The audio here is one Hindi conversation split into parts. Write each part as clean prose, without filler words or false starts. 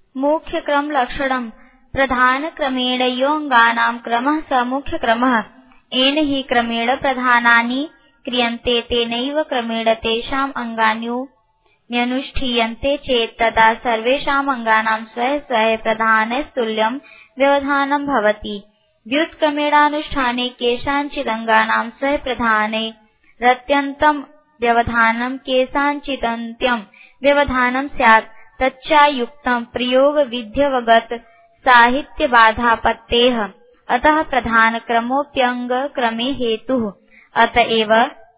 मुख्य क्रम लक्षणम प्रधान क्रमेण योऽङ्गानां क्रमः स मुख्य क्रमः येन हि क्रमेण प्रधानानि क्रियन्ते तेनैव क्रमेण तेषाम् अंगान्यनुष्ठीयन्ते चेत् तदा सर्वेषाम् अंगानां स्वः स्वः प्रधानस्तुल्यं व्यवधानं भवति। व्युत्क्रमेणानुष्ठाने केषाञ्चिदङ्गानां स्वः प्रधाने रत्यन्तं व्यवधानं केषाञ्चिदन्त्यं व्यवधानं स्यात् तच्चायुक्तं प्रयोगविध्यवगत साहित्यबाधापत्तेः। अतः प्रधान क्रमोऽप्यङ्ग क्रमे हेतुः। अतएव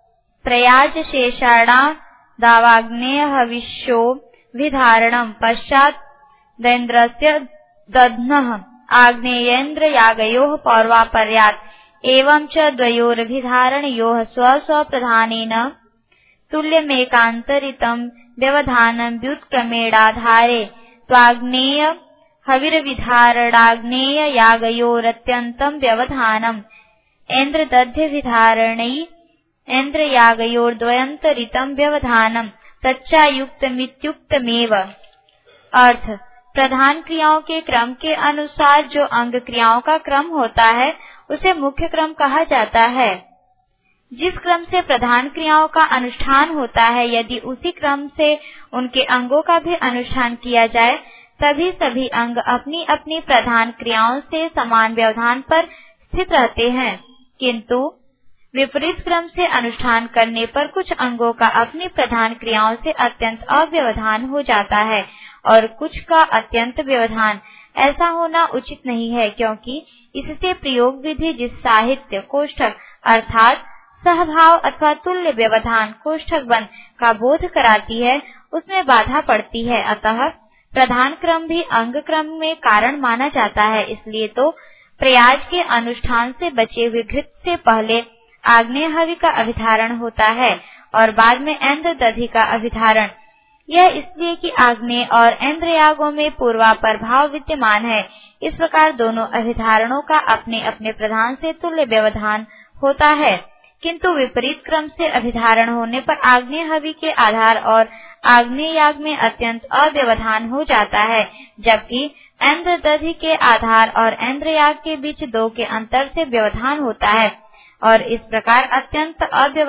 प्रयाजशेषाणादावाग्नेय हविष्यो विधारणं पश्चादेन्द्रस्य दध्नः आग्नेयेन्द्रयागयोः पौर्वापर्यात् एवं च द्वयोरभिधारणयोः स्वस्वप्रधानेन तुल्यमेकान्तरितं व्यवधानं व्युत्क्रमेणाधारे त्वाग्नेय हविर्विधारणाग्नेय यागयोरत्यन्तं व्यवधानम् ऐन्द्रदध्यविधारणै ऐन्द्रयागयोर्द्वयन्तरितं व्यवधानम् तच्चायुक्तमित्युक्तमेव। अर्थ, प्रधान क्रियाओं के क्रम के अनुसार जो अंग क्रियाओं का क्रम होता है उसे मुख्य क्रम कहा जाता है। जिस क्रम से प्रधान क्रियाओं का अनुष्ठान होता है, यदि उसी क्रम से उनके अंगों का भी अनुष्ठान किया जाए तभी सभी अंग अपनी अपनी प्रधान क्रियाओं से समान व्यवधान पर स्थित रहते हैं, किंतु विपरीत क्रम से अनुष्ठान करने पर कुछ अंगों का अपनी प्रधान क्रियाओं से अत्यंत अव्यवधान हो जाता है और कुछ का अत्यंत व्यवधान। ऐसा होना उचित नहीं है, क्योंकि इससे प्रयोग विधि जिस साहित्य कोष्ठक अर्थात सहभाव अथवा तुल्य व्यवधान कोष्ठक बंद का बोध कराती है उसमें बाधा पड़ती है। अतः प्रधान क्रम भी अंग क्रम में कारण माना जाता है। इसलिए तो प्रयाज के अनुष्ठान से बचे हुए घृत से पहले आग्नेय हवि का अभिधारण होता है और बाद में ऐन्द्र दधि का अभिधारण। यह इसलिए कि आग्नेय और ऐन्द्रयागों में पूर्वापर भाव विद्यमान है। इस प्रकार दोनों अभिधारणों का अपने अपने प्रधान से तुल्य व्यवधान होता है, किंतु विपरीत क्रम से अभिधारण होने पर आग्नेय हवि के आधार और आग्नेय याग में अत्यंत अव्यवधान हो जाता है, जबकि ऐन्द्र दधि के आधार और ऐन्द्र याग के बीच दो के अंतर से व्यवधान होता है और इस प्रकार अत्यंत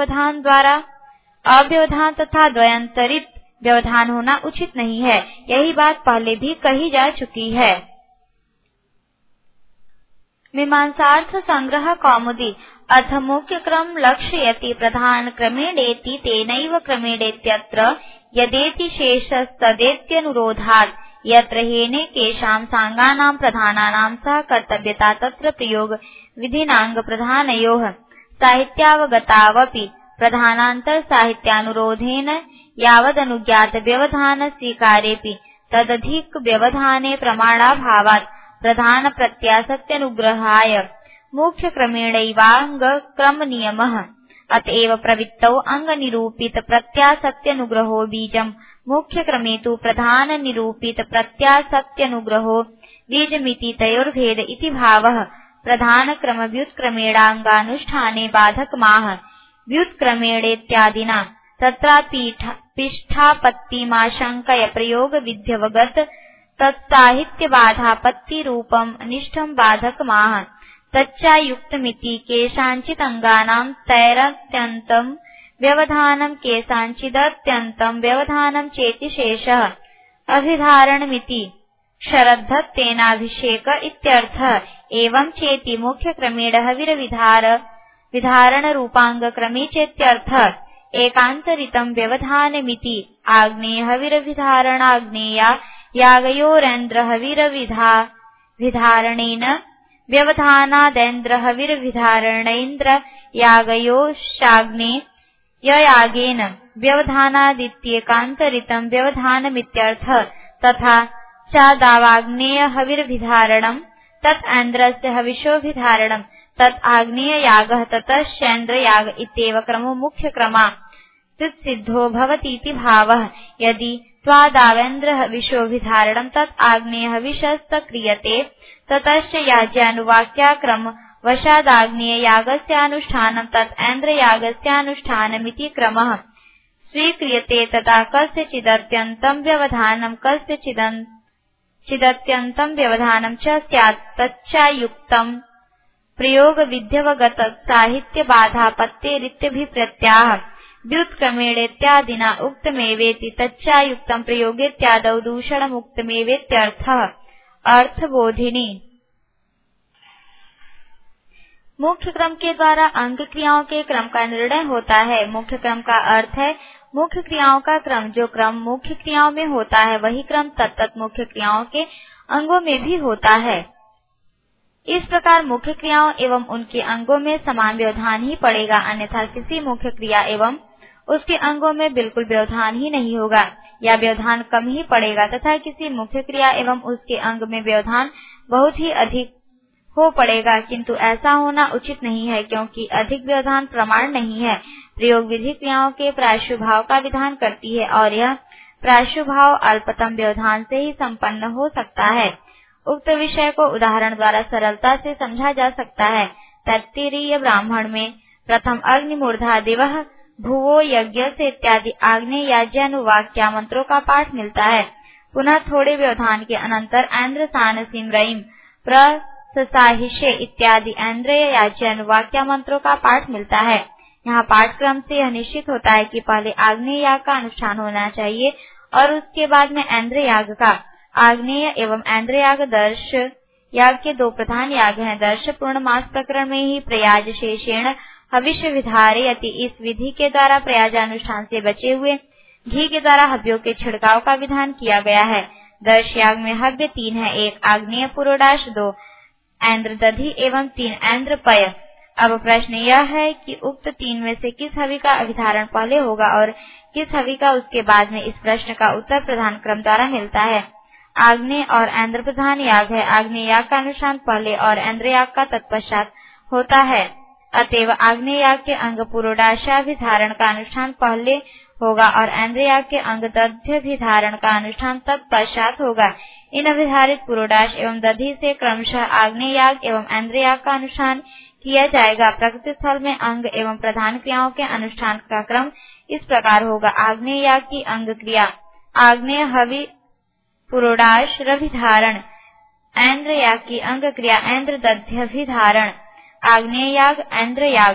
अव्यवधान तथा द्वयंतरित व्यवधान होना उचित नहीं है। यही बात पहले भी कही जा चुकी है। मीमांसार्थ संग्रह कौमुदी। अथ मुख्य क्रम लक्ष्यति प्रधान क्रमेणेति तेनैव क्रमेणेत्यत्र यदेति शेषस्तदेत्यनुरोधात् यत्र हेने केषां सांगानां प्रधानानां सह कर्तव्यता तत्र प्रयोग विधिनांग प्रधानयोः साहित्यावगतावपि प्रधानांतर साहित्यानुरोधेन यावदनुज्ञात व्यवधान स्वीकारेपि तदधिक व्यवधाने प्रमाणाभावात् प्रधान प्रत्यासक्त्यनुग्रहाय मुख्य क्रमेणैवांग क्रम नियमः। अतएव प्रवृत्तौ अंग निरूपित प्रत्यासक्त्यनुग्रहो बीजम् मुख्य क्रमे तु प्रधान निरूपित प्रत्यासक्त्यनुग्रहो बीजमिति तयोर्भेद इति भावः। प्रधान क्रम व्युत्क्रमेणांगानुष्ठाने बाधकमाह व्युत्क्रमेणेत्यादिना तत्रापीष्ठापत्तिमाशंकय प्रयोग विध्यवगत तत्साहित्य बाधापत्ति रूपम अनिष्टं बाधकमाह तच्चायुक्तमिति केषाञ्चित् अंगानां तैरत्यन्तं व्यवधानं केषाञ्चिदत्यन्तं व्यवधानं चेति शेषः अभिधारणमिति शरद्धत्तेनाभिषेक इत्यर्थः। एवं चेति मुख्य क्रमेण विधारण रूपांग क्रमे चेत्यर्थः। एकान्तरितं व्यवधानमिति आग्नेय हविरभिधारणाग्नेया यागयोरेन्द्र हविरविधारणेन व्यवधानादेन्द्र हविरभिधारणेन्द्र यागयोशाग्नेययागेन व्यवधानादित्येकान्तरितं व्यवधानमित्यर्थः। तथा चादावाग्नेय हविरभिधारणं तत् ऐन्द्रस्य हविषोभिधारणं तत् आग्नेय यागः ततश्चैन्द्र याग इत्येव क्रमो मुख्य क्रमात् सिद्धो भवतीति भावः। यदि त्वादावेन्द्र हविषोभिधारणं तत् आग्नेय हविषस्त क्रियते ततश्च याज्यानुवाक्याक्रम वशादाग्नेय यागस्यानुष्ठानं तत् ऐन्द्र यागस्यानुष्ठानमिति क्रमः स्वीक्रियते। तथा कस्यचिदत्यन्तं व्यवधानं कस्यचिदन्त्यं चिदत्यन्तं व्यवधानं च स्यात् तच्चायुक्तं प्रयोग विध्यवगत साहित्य बाधापत्तेरित्यभिप्रत्याह व्युत्क्रमेणेत्यादिना उक्तमेवेति तच्चायुक्तं प्रयोगेत्यादौ दूषणमुक्तमेवेत्यर्थः। अर्थबोधिनी। मुख्य क्रम के द्वारा अंग क्रियाओं के क्रम का निर्णय होता है। मुख्य क्रम का अर्थ है मुख्य क्रियाओं का क्रम। जो क्रम मुख्य क्रियाओं में होता है वही क्रम तत्त मुख्य क्रियाओं के अंगों में भी होता है। इस प्रकार मुख्य क्रियाओं एवं उनके अंगों में समान व्यवधान ही पड़ेगा, अन्यथा किसी मुख्य क्रिया एवं उसके अंगों में बिल्कुल व्यवधान ही नहीं होगा या व्यवधान कम ही पड़ेगा तथा किसी मुख्य क्रिया एवं उसके अंग में व्यवधान बहुत ही अधिक हो पड़ेगा, किंतु ऐसा होना उचित नहीं है क्योंकि अधिक व्यवधान प्रमाण नहीं है। प्रयोग विधि क्रियाओं के प्रायश्चिभाव का विधान करती है और यह प्रायश्चिभाव अल्पतम व्यवधान से ही संपन्न हो सकता है। उक्त विषय को उदाहरण द्वारा सरलता से समझा जा सकता है। तैत्तिरीय ब्राह्मण में प्रथम अग्निमूर्धा दिवः भुवो यज्ञ से इत्यादि आग्नेय याज्ञानुवाक्या मंत्रों का पाठ मिलता है। पुनः थोड़े व्यवधान के अनंतर ऐन्द्र सान सिमरईम प्रससाहिषे इत्यादि ऐन्द्रिय याज्ञानुवाक्या मंत्रों का पाठ मिलता है। यहाँ पाठक्रम से यह निश्चित होता है कि पहले आग्नेय याग का अनुष्ठान होना चाहिए और उसके बाद में ऐन्द्र याग का। आग्नेय एवं ऐन्द्र याग दर्श याग के दो प्रधान याग हैं। दर्श पूर्णमास प्रकरण में ही प्रयाज शेषेण हविष्य विधारयति, इस विधि के द्वारा प्रयाजानुष्ठान से बचे हुए घी के द्वारा हव्यों के छिड़काव का विधान किया गया है। दर्श याग में हव्य 3 है, 1 आग्नेय पुरोडाश, 2 ऐन्द्र दधि एवं 3 ऐन्द्र पय। अब प्रश्न यह है कि उक्त 3 में से किस हवि का अभिधारण पहले होगा और किस हवि का उसके बाद में। इस प्रश्न का उत्तर प्रधान क्रम द्वारा मिलता है। आग्नेय और ऐन्द्र प्रधान याग है। आग्नेय याग का अनुष्ठान पहले और ऐन्द्र याग का तत्पश्चात होता है। अतएव आग्नेय याग के अंग पुरोडाशाभिधारण का अनुष्ठान पहले होगा और ऐन्द्र याग के अंग दध्यभिधारण का अनुष्ठान तत्पश्चात होगा। इन अभिधारित पुरोडाश एवं दधि से क्रमशः आग्नेय याग एवं ऐन्द्र याग का अनुष्ठान किया जाएगा। प्रकृति स्थल में अंग एवं प्रधान क्रियाओं के अनुष्ठान का क्रम इस प्रकार होगा। आग्नेय याग की अंग क्रिया आग्नेय हवि पुरोडाश रभिधारण, ऐन्द्र याग की अंग क्रिया ऐन्द्र दध्यभिधारण, आग्नेय याग ऐन्द्र याग।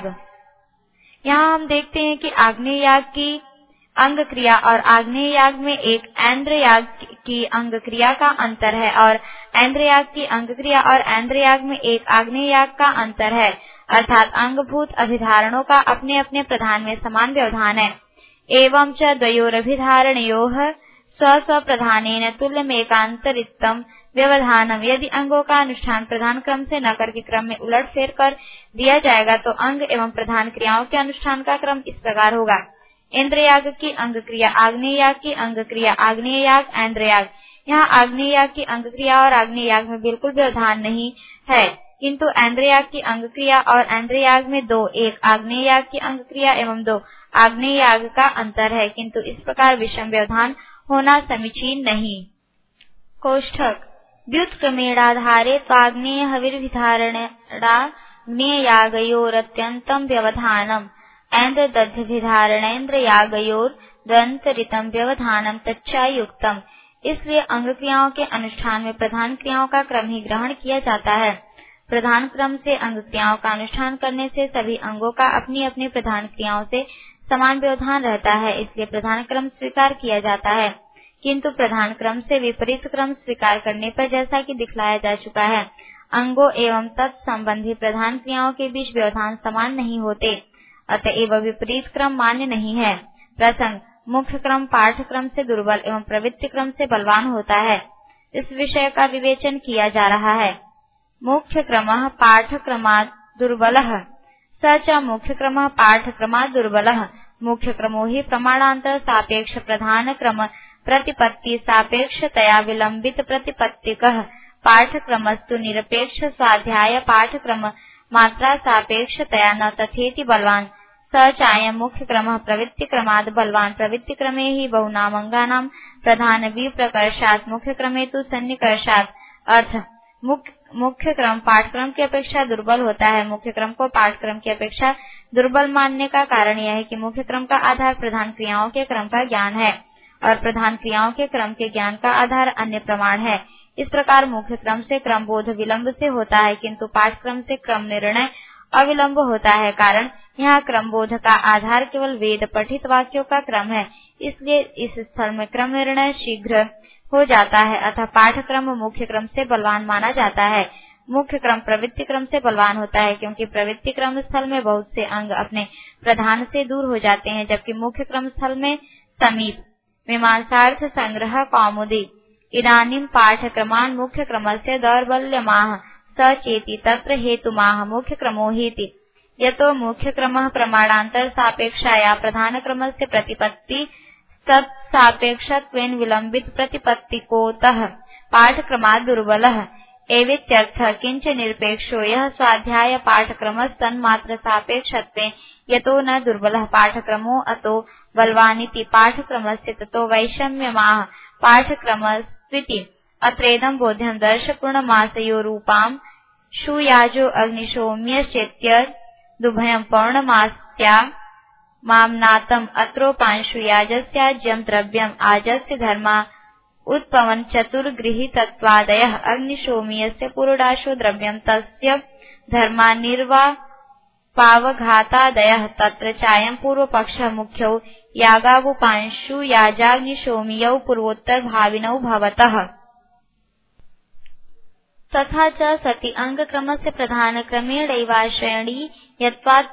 यहाँ हम देखते हैं कि आग्नेय याग की अंग क्रिया और आग्नेय याग में एक ऐन्द्र याग की अंग क्रिया का अंतर है और ऐन्द्र याग की अंग क्रिया और ऐन्द्र याग में एक आग्नेय याग का अंतर है, अर्थात अंगभूत अभिधारणों का अपने अपने प्रधान में समान व्यवधान है। एवं च द्वयोरभिधारणयोः स्व स्व प्रधानेन तुल्यमेकान्तरितम व्यवधानम। यदि अंगों का अनुष्ठान प्रधान क्रम से न करके क्रम में उलट फेर कर दिया जाएगा तो अंग एवं प्रधान क्रियाओं के अनुष्ठान का क्रम इस प्रकार होगा। इंद्र याग की अंग क्रिया आग्नेय याग की अंग क्रिया आग्नेय याग ऐन्द्र याग। यहाँ आग्नेय याग की अंग क्रिया और आग्नेय याग में बिल्कुल व्यवधान नहीं है, किंतु ऐन्द्र याग की अंग क्रिया और ऐन्द्र याग में 2, 1 आग्नेय याग की अंग क्रिया एवं 2 आग्नेय याग का अंतर है, किंतु इस प्रकार विषम व्यवधान होना समीचीन नहीं। कोष्ठक व्युत्क्रमेणाधारे त्वाग्नेय हविर्भिधारणाग्नेय यागयोरत्यन्तं व्यवधानम ऐन्द्र दध्यभिधारणेन्द्र यागयोर द्वंतरितम व्यवधानम तच्चायुक्तम। इसलिए अंग क्रियाओं के अनुष्ठान में प्रधान क्रियाओं का क्रम ही ग्रहण किया जाता है। प्रधान क्रम से अंग क्रियाओं का अनुष्ठान करने से सभी अंगों का अपनी अपनी प्रधान क्रियाओं से समान व्यवधान रहता है, इसलिए प्रधान क्रम स्वीकार किया जाता है। किंतु प्रधान क्रम से विपरीत क्रम स्वीकार करने पर जैसा कि दिखलाया जा चुका है, अंगों एवं तत्संबंधी प्रधान क्रियाओं के बीच व्यवधान समान नहीं होते, अतएव विपरीत क्रम मान्य नहीं है। प्रसंग मुख्य क्रम पाठक्रम से दुर्बल एवं प्रवृत्ति क्रम से बलवान होता है, इस विषय का विवेचन किया जा रहा है। मुख्य क्रमः पाठक्रमात् दुर्बलः स च मुख्य क्रमः पाठक्रमात् दुर्बलः। मुख्य क्रमो ही प्रमाणांतर सापेक्ष प्रधान क्रम प्रतिपत्ति सापेक्षतया विलंबित प्रतिपत्तिकः। पाठक्रमस्तु निरपेक्ष स्वाध्याय पाठक्रम मात्रा सापेक्षतया न तथेति बलवान। स चायं मुख्य क्रमः प्रवृत्ति क्रमात् बलवान। प्रवृत्ति क्रमे ही बहुनाम अंगानां प्रधान विप्रकर्षात् मुख्य क्रमे तु सन्निकर्षात्। अर्थ मुख्य क्रम पाठक्रम की अपेक्षा दुर्बल होता है। मुख्य क्रम को पाठक्रम की अपेक्षा दुर्बल मानने का कारण यह है कि मुख्य क्रम का आधार प्रधान क्रियाओं के क्रम का ज्ञान है और प्रधान क्रियाओं के क्रम के ज्ञान का आधार अन्य प्रमाण है। इस प्रकार मुख्य क्रम से क्रम बोध विलंब से होता है, किंतु पाठक्रम से क्रम निर्णय अविलंब होता है। कारण यहाँ क्रम बोध का आधार केवल वेद पठित वाक्यों का क्रम है, इसलिए इस स्थल में क्रम निर्णय शीघ्र हो जाता है। अतः पाठक्रम मुख्य क्रम से बलवान माना जाता है। मुख्य क्रम प्रवृत्ति क्रम से बलवान होता है, क्योंकि प्रवृत्ति क्रम स्थल में बहुत से अंग अपने प्रधान से दूर हो जाते हैं, जबकि मुख्य क्रम स्थल में समीप। मीमांसार्थ संग्रह कौमुदी। इदानीं पाठक्रमान् मुख्य क्रमस्य दौर्बल्यमाह सचेति तत्र हेतुमाह मुख्य क्रमो हेति। यतो मुख्य क्रमः प्रमाणान्तर सापेक्षाया प्रधान क्रमस्य प्रतिपत्ति तत्सापेक्षत्वेन विलंबित प्रतिपत्तिकोतः पाठक्रमात् दुर्बलः एवेत्यर्थः। किंच निरपेक्षो यः स्वाध्याय पाठक्रमस्तन्मात्र सापेक्षत्वेन यतो न दुर्बलः पाठक्रमो अतो बलवानिति पाठक्रमस्य ततो वैषम्यमाह पाठक्रमस्त्विति। अत्रेदं बोध्यं दर्शपूर्णमासयोरूपां शूयाजो अग्निशोम्यश्चेत्यदुभयं पौर्णमास्या मामनातम् अत्रोपांशुयाजस्याज्यं द्रव्यम् आजस्य धर्मा उत्पवन चतुर्गृहीतत्वादयः अग्निशोमीयस्य पुरोडाशो द्रव्यं तस्य धर्मा निर्वापावघातादयः। तत्र चायं पूर्वपक्षः मुख्यौ यागावुपांशु याजाग्निशोमीयौ पूर्वोत्तर भाविनौ भवतः। तथा च सति अंगक्रमस्य प्रधानक्रमेणैवाश्रयणी यत्वात्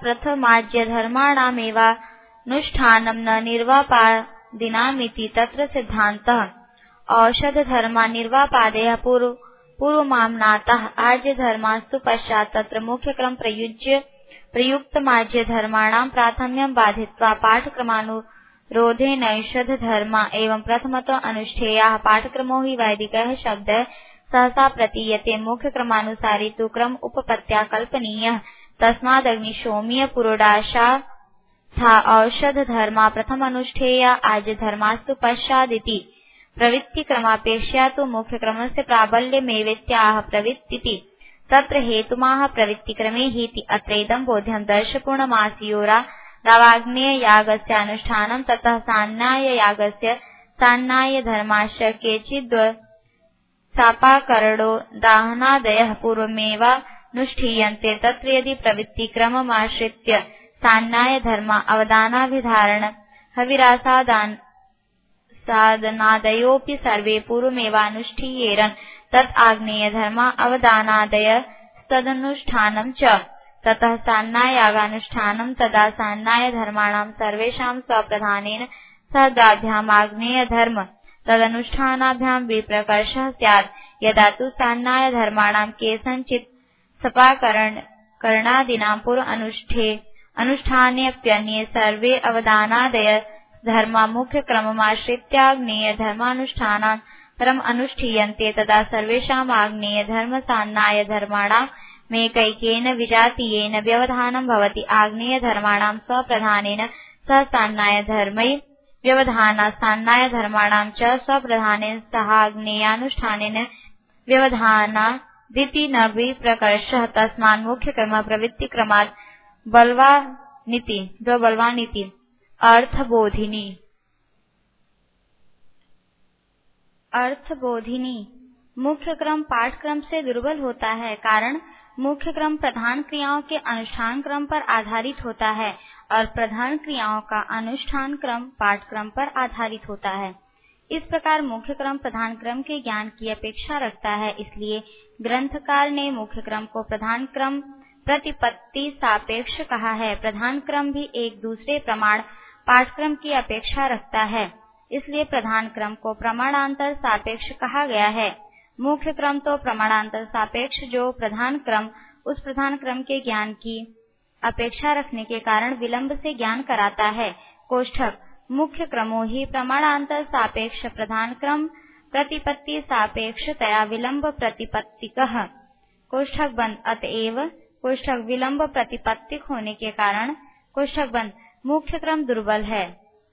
प्रथमाज्यधर्माणामेवानुष्ठानं न निर्वापादिनामिति तत्र सिद्धान्तः। औषधधर्मा निर्वापादयः पूर्वमाम्नातः आज्यधर्मास्तु पश्चात् तत्र मुख्यक्रम प्रयुक्तमाज्यधर्माणां प्राथम्यं बाधित्वा पाठक्रमानुरोधेनैषधधर्मा एवं प्रथमतो अनुष्ठेयाः। पाठक्रमो हि वैदिकः शब्दः सहसा प्रतीयते, मुख्यक्रमानुसारी तु क्रम उपपत्त्या कल्पनीयः। तस्मादग्निशोमीय पुरोडाशाथा औषधधर्मा प्रथमानुष्ठेया आज्यधर्मास्तु पश्चादिति। प्रवृत्तिक्रमापेक्षया तु मुख्यक्रमस्य प्राबल्यमेवेत्याह प्रवृत्तिति। तत्र हेतुमाह प्रवृत्तिक्रमे हेति। अत्रेदं बोध्यं दर्शपूर्णमासीयोरावाग्नेययागस्यानुष्ठानं ततः सान्नाययागस्य सान्नायधर्माश्च केचिद्सापाकरणो दाहनादयः पूर्वमेवानुष्ठीयन्ते। तत्र यदि प्रवृत्तिक्रममाश्रित्य सान्नायधर्मा अवदानाभिधारण हविरासादनादयोऽपि सर्वे पूर्वमेवानुष्ठीयेरन् तत् आग्नेयधर्मा अवदानादयस्तदनुष्ठानं च। ततः सान्नाययागानुष्ठानं तदा सान्नायधर्माणां सर्वेषां स्वप्रधानेन सहदाभ्याम् आग्नेयधर्म तदनुष्ठानाभ्यां विप्रकर्षः स्यात्। यदा तु सान्नायधर्माणां केषाञ्चित् सपाकरणादीनां पूर्व अनुष्ठानेऽप्यन्ये सर्वे अवदानादय धर्मा मुख्यक्रममाश्रित्याग्नेयधर्मानुष्ठानान्तरम् अनुष्ठीयन्ते। तदा सर्वेषाम् आग्नेयधर्म सान्नायधर्माणामेकैकेन विजातीयेन व्यवधानं भवति। आग्नेयधर्माणां स्वप्रधानेन सह सान्नायधर्मै व्यवधानात् सान्नायधर्माणां च स्वप्रधानेन सहाग्नेयानुष्ठानेन व्यवधानादिति न विप्रकर्षः। तस्मात् मुख्यक्रम प्रवृत्तिक्रमात् बलवानिति। अर्थबोधिनी। मुख्य क्रम पाठक्रम से दुर्बल होता है, कारण मुख्य क्रम प्रधान क्रियाओं के अनुष्ठान क्रम पर आधारित होता है और प्रधान क्रियाओं का अनुष्ठान क्रम पाठक्रम पर आधारित होता है। इस प्रकार मुख्य क्रम प्रधान क्रम के ज्ञान की अपेक्षा रखता है। इसलिए ग्रंथकार ने मुख्य क्रम को प्रधान क्रम प्रतिपत्ति सापेक्ष कहा है। प्रधान क्रम भी एक दूसरे प्रमाण पाठक्रम की अपेक्षा रखता है, इसलिए प्रधान क्रम को प्रमाणांतर सापेक्ष कहा गया है। मुख्य क्रम तो प्रमाणांतर सापेक्ष जो प्रधान क्रम उस प्रधान क्रम के ज्ञान की अपेक्षा रखने के कारण विलंब से ज्ञान कराता है। कोष्ठक मुख्य क्रमो ही प्रमाणांतर सापेक्ष प्रधान क्रम प्रतिपत्ति सापेक्षतया विलंब प्रतिपत्तिकः। कोष्ठक बंद। अतएव कोष्ठक विलंब प्रतिपत्तिक होने के कारण कोष्ठक बंद मुख्य क्रम दुर्बल है।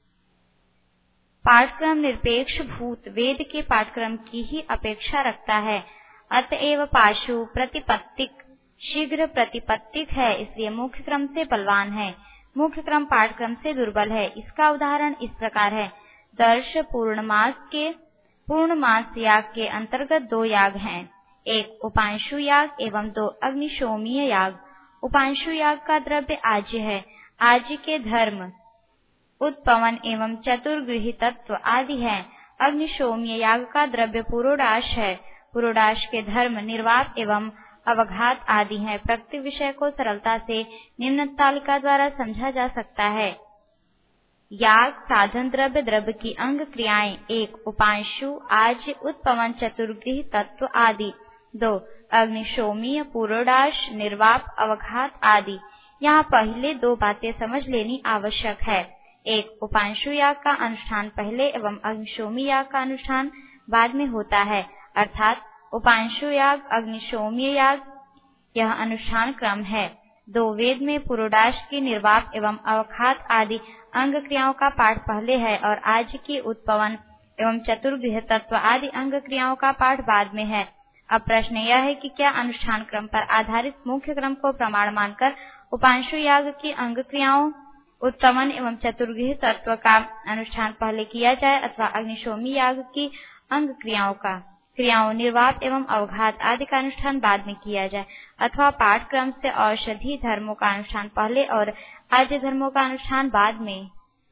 पाठक्रम निरपेक्ष भूत वेद के पाठक्रम की ही अपेक्षा रखता है। अतएव पाशु प्रतिपत्तिक शीघ्र प्रतिपत्तिक है, इसलिए मुख्य क्रम से बलवान है। मुख्य क्रम पाठक्रम से दुर्बल है। इसका उदाहरण इस प्रकार है। दर्श पूर्णमास के पूर्ण मास याग के अंतर्गत 2 याग हैं, एक उपांशु याग एवं 2 अग्निशोमीय याग। उपांशु याग का द्रव्य आज्य है। आज्य के धर्म उत्पवन एवं चतुर्गृही तत्व आदि है। अग्निशोमीय याग का द्रव्य पुरोडाश है। पुरोडाश के धर्म निर्वाप एवं अवघात आदि है। प्रकृति विषय को सरलता से निम्न तालिका द्वारा समझा जा सकता है। याग साधन द्रव्य, द्रव्य की अंग क्रियाएं, एक उपांशु आज्य उत्पवन चतुर्गृही तत्व आदि, 2 अग्निशोमीय पुरोडाश निर्वाप अवघात आदि। यहाँ पहले 2 बातें समझ लेनी आवश्यक है। एक उपांशु याग का अनुष्ठान पहले एवं अग्निशोमी याग का अनुष्ठान बाद में होता है, अर्थात उपांशु याग अग्निशोमीय याग यह अनुष्ठान क्रम है। 2 वेद में पुरोडाश की निर्वाप एवं अवघात आदि अंग क्रियाओं का पाठ पहले है और आज्य की उत्पवन एवं चतुर्गृह तत्व आदि अंग क्रियाओं का पाठ बाद में है। अब प्रश्न यह है कि क्या अनुष्ठान क्रम पर आधारित मुख्य क्रम को प्रमाण मानकर उपांशु याग की अंग क्रियाओं उत्पवन एवं चतुर्गृह तत्व का अनुष्ठान पहले किया जाए अथवा अग्निशोमी याग की अंग क्रियाओं निर्वाप एवं अवघात आदि का अनुष्ठान बाद में किया जाए, अथवा पाठ क्रम से औषधि धर्मों का अनुष्ठान पहले और आज्य धर्मों का अनुष्ठान बाद में।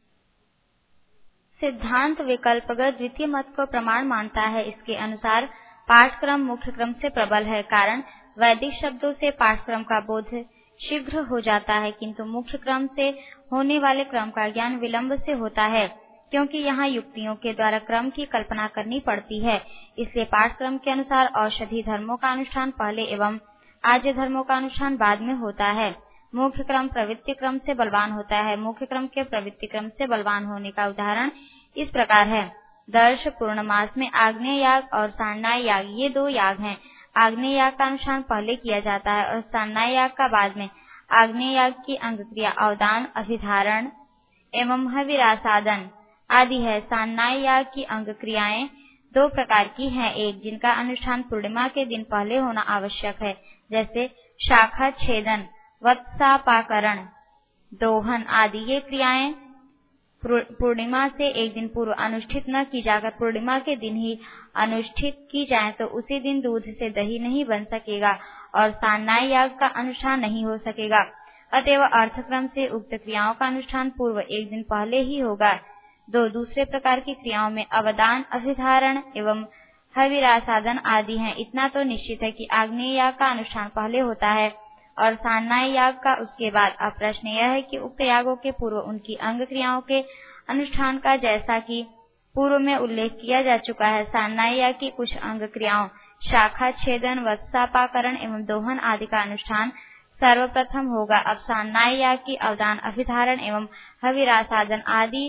सिद्धांत विकल्पगत द्वितीय मत को प्रमाण मानता है। इसके अनुसार पाठक्रम मुख्य क्रम से प्रबल है, कारण वैदिक शब्दों से पाठक्रम का बोध शीघ्र हो जाता है, किंतु मुख्य क्रम से होने वाले क्रम का ज्ञान विलंब से होता है, क्योंकि यहाँ युक्तियों के द्वारा क्रम की कल्पना करनी पड़ती है। इसलिए पाठक्रम के अनुसार औषधि धर्मों का अनुष्ठान पहले एवं आज्य धर्मों का अनुष्ठान बाद में होता है। मुख्य क्रम प्रवृत्ति क्रम से बलवान होता है। मुख्य क्रम के प्रवृत्ति क्रम से बलवान होने का उदाहरण इस प्रकार है। दर्श पूर्णमास में आग्नेय याग और सान्नाय याग, ये 2 याग हैं। आग्नेय याग का अनुष्ठान पहले किया जाता है और सान्नाय याग का बाद में। आग्नेय याग की अंग क्रिया अवदान, अभिधारण एवं हविरासादन आदि है। सान्नाय याग की अंग क्रियाएं 2 प्रकार की हैं, एक जिनका अनुष्ठान पूर्णिमा के दिन पहले होना आवश्यक है, जैसे शाखा छेदन, वत्सापाकरण, दोहन आदि। ये क्रियाएं पूर्णिमा से एक दिन पूर्व अनुष्ठित न की जाकर पूर्णिमा के दिन ही अनुष्ठित की जाए तो उसी दिन दूध से दही नहीं बन सकेगा और सान्नाय याग का अनुष्ठान नहीं हो सकेगा। अतएव अर्थक्रम से उक्त क्रियाओं का अनुष्ठान पूर्व एक दिन पहले ही होगा। 2 दूसरे प्रकार की क्रियाओं में अवदान, अभिधारण एवं हविरासादन आदि हैं। इतना तो निश्चित है कि आग्नेय याग का अनुष्ठान पहले होता है और सान्नाय याग का उसके बाद। अब प्रश्न यह है कि उक्त यागों के पूर्व उनकी अंग क्रियाओं के अनुष्ठान का जैसा कि पूर्व में उल्लेख किया जा चुका है, सान्नाय याग की कुछ अंग क्रियाओं शाखा छेदन, वत्सापाकरण एवं दोहन आदि का अनुष्ठान सर्वप्रथम होगा। अब सान्नाय याग की अवदान, अभिधारण एवं हविरासादन आदि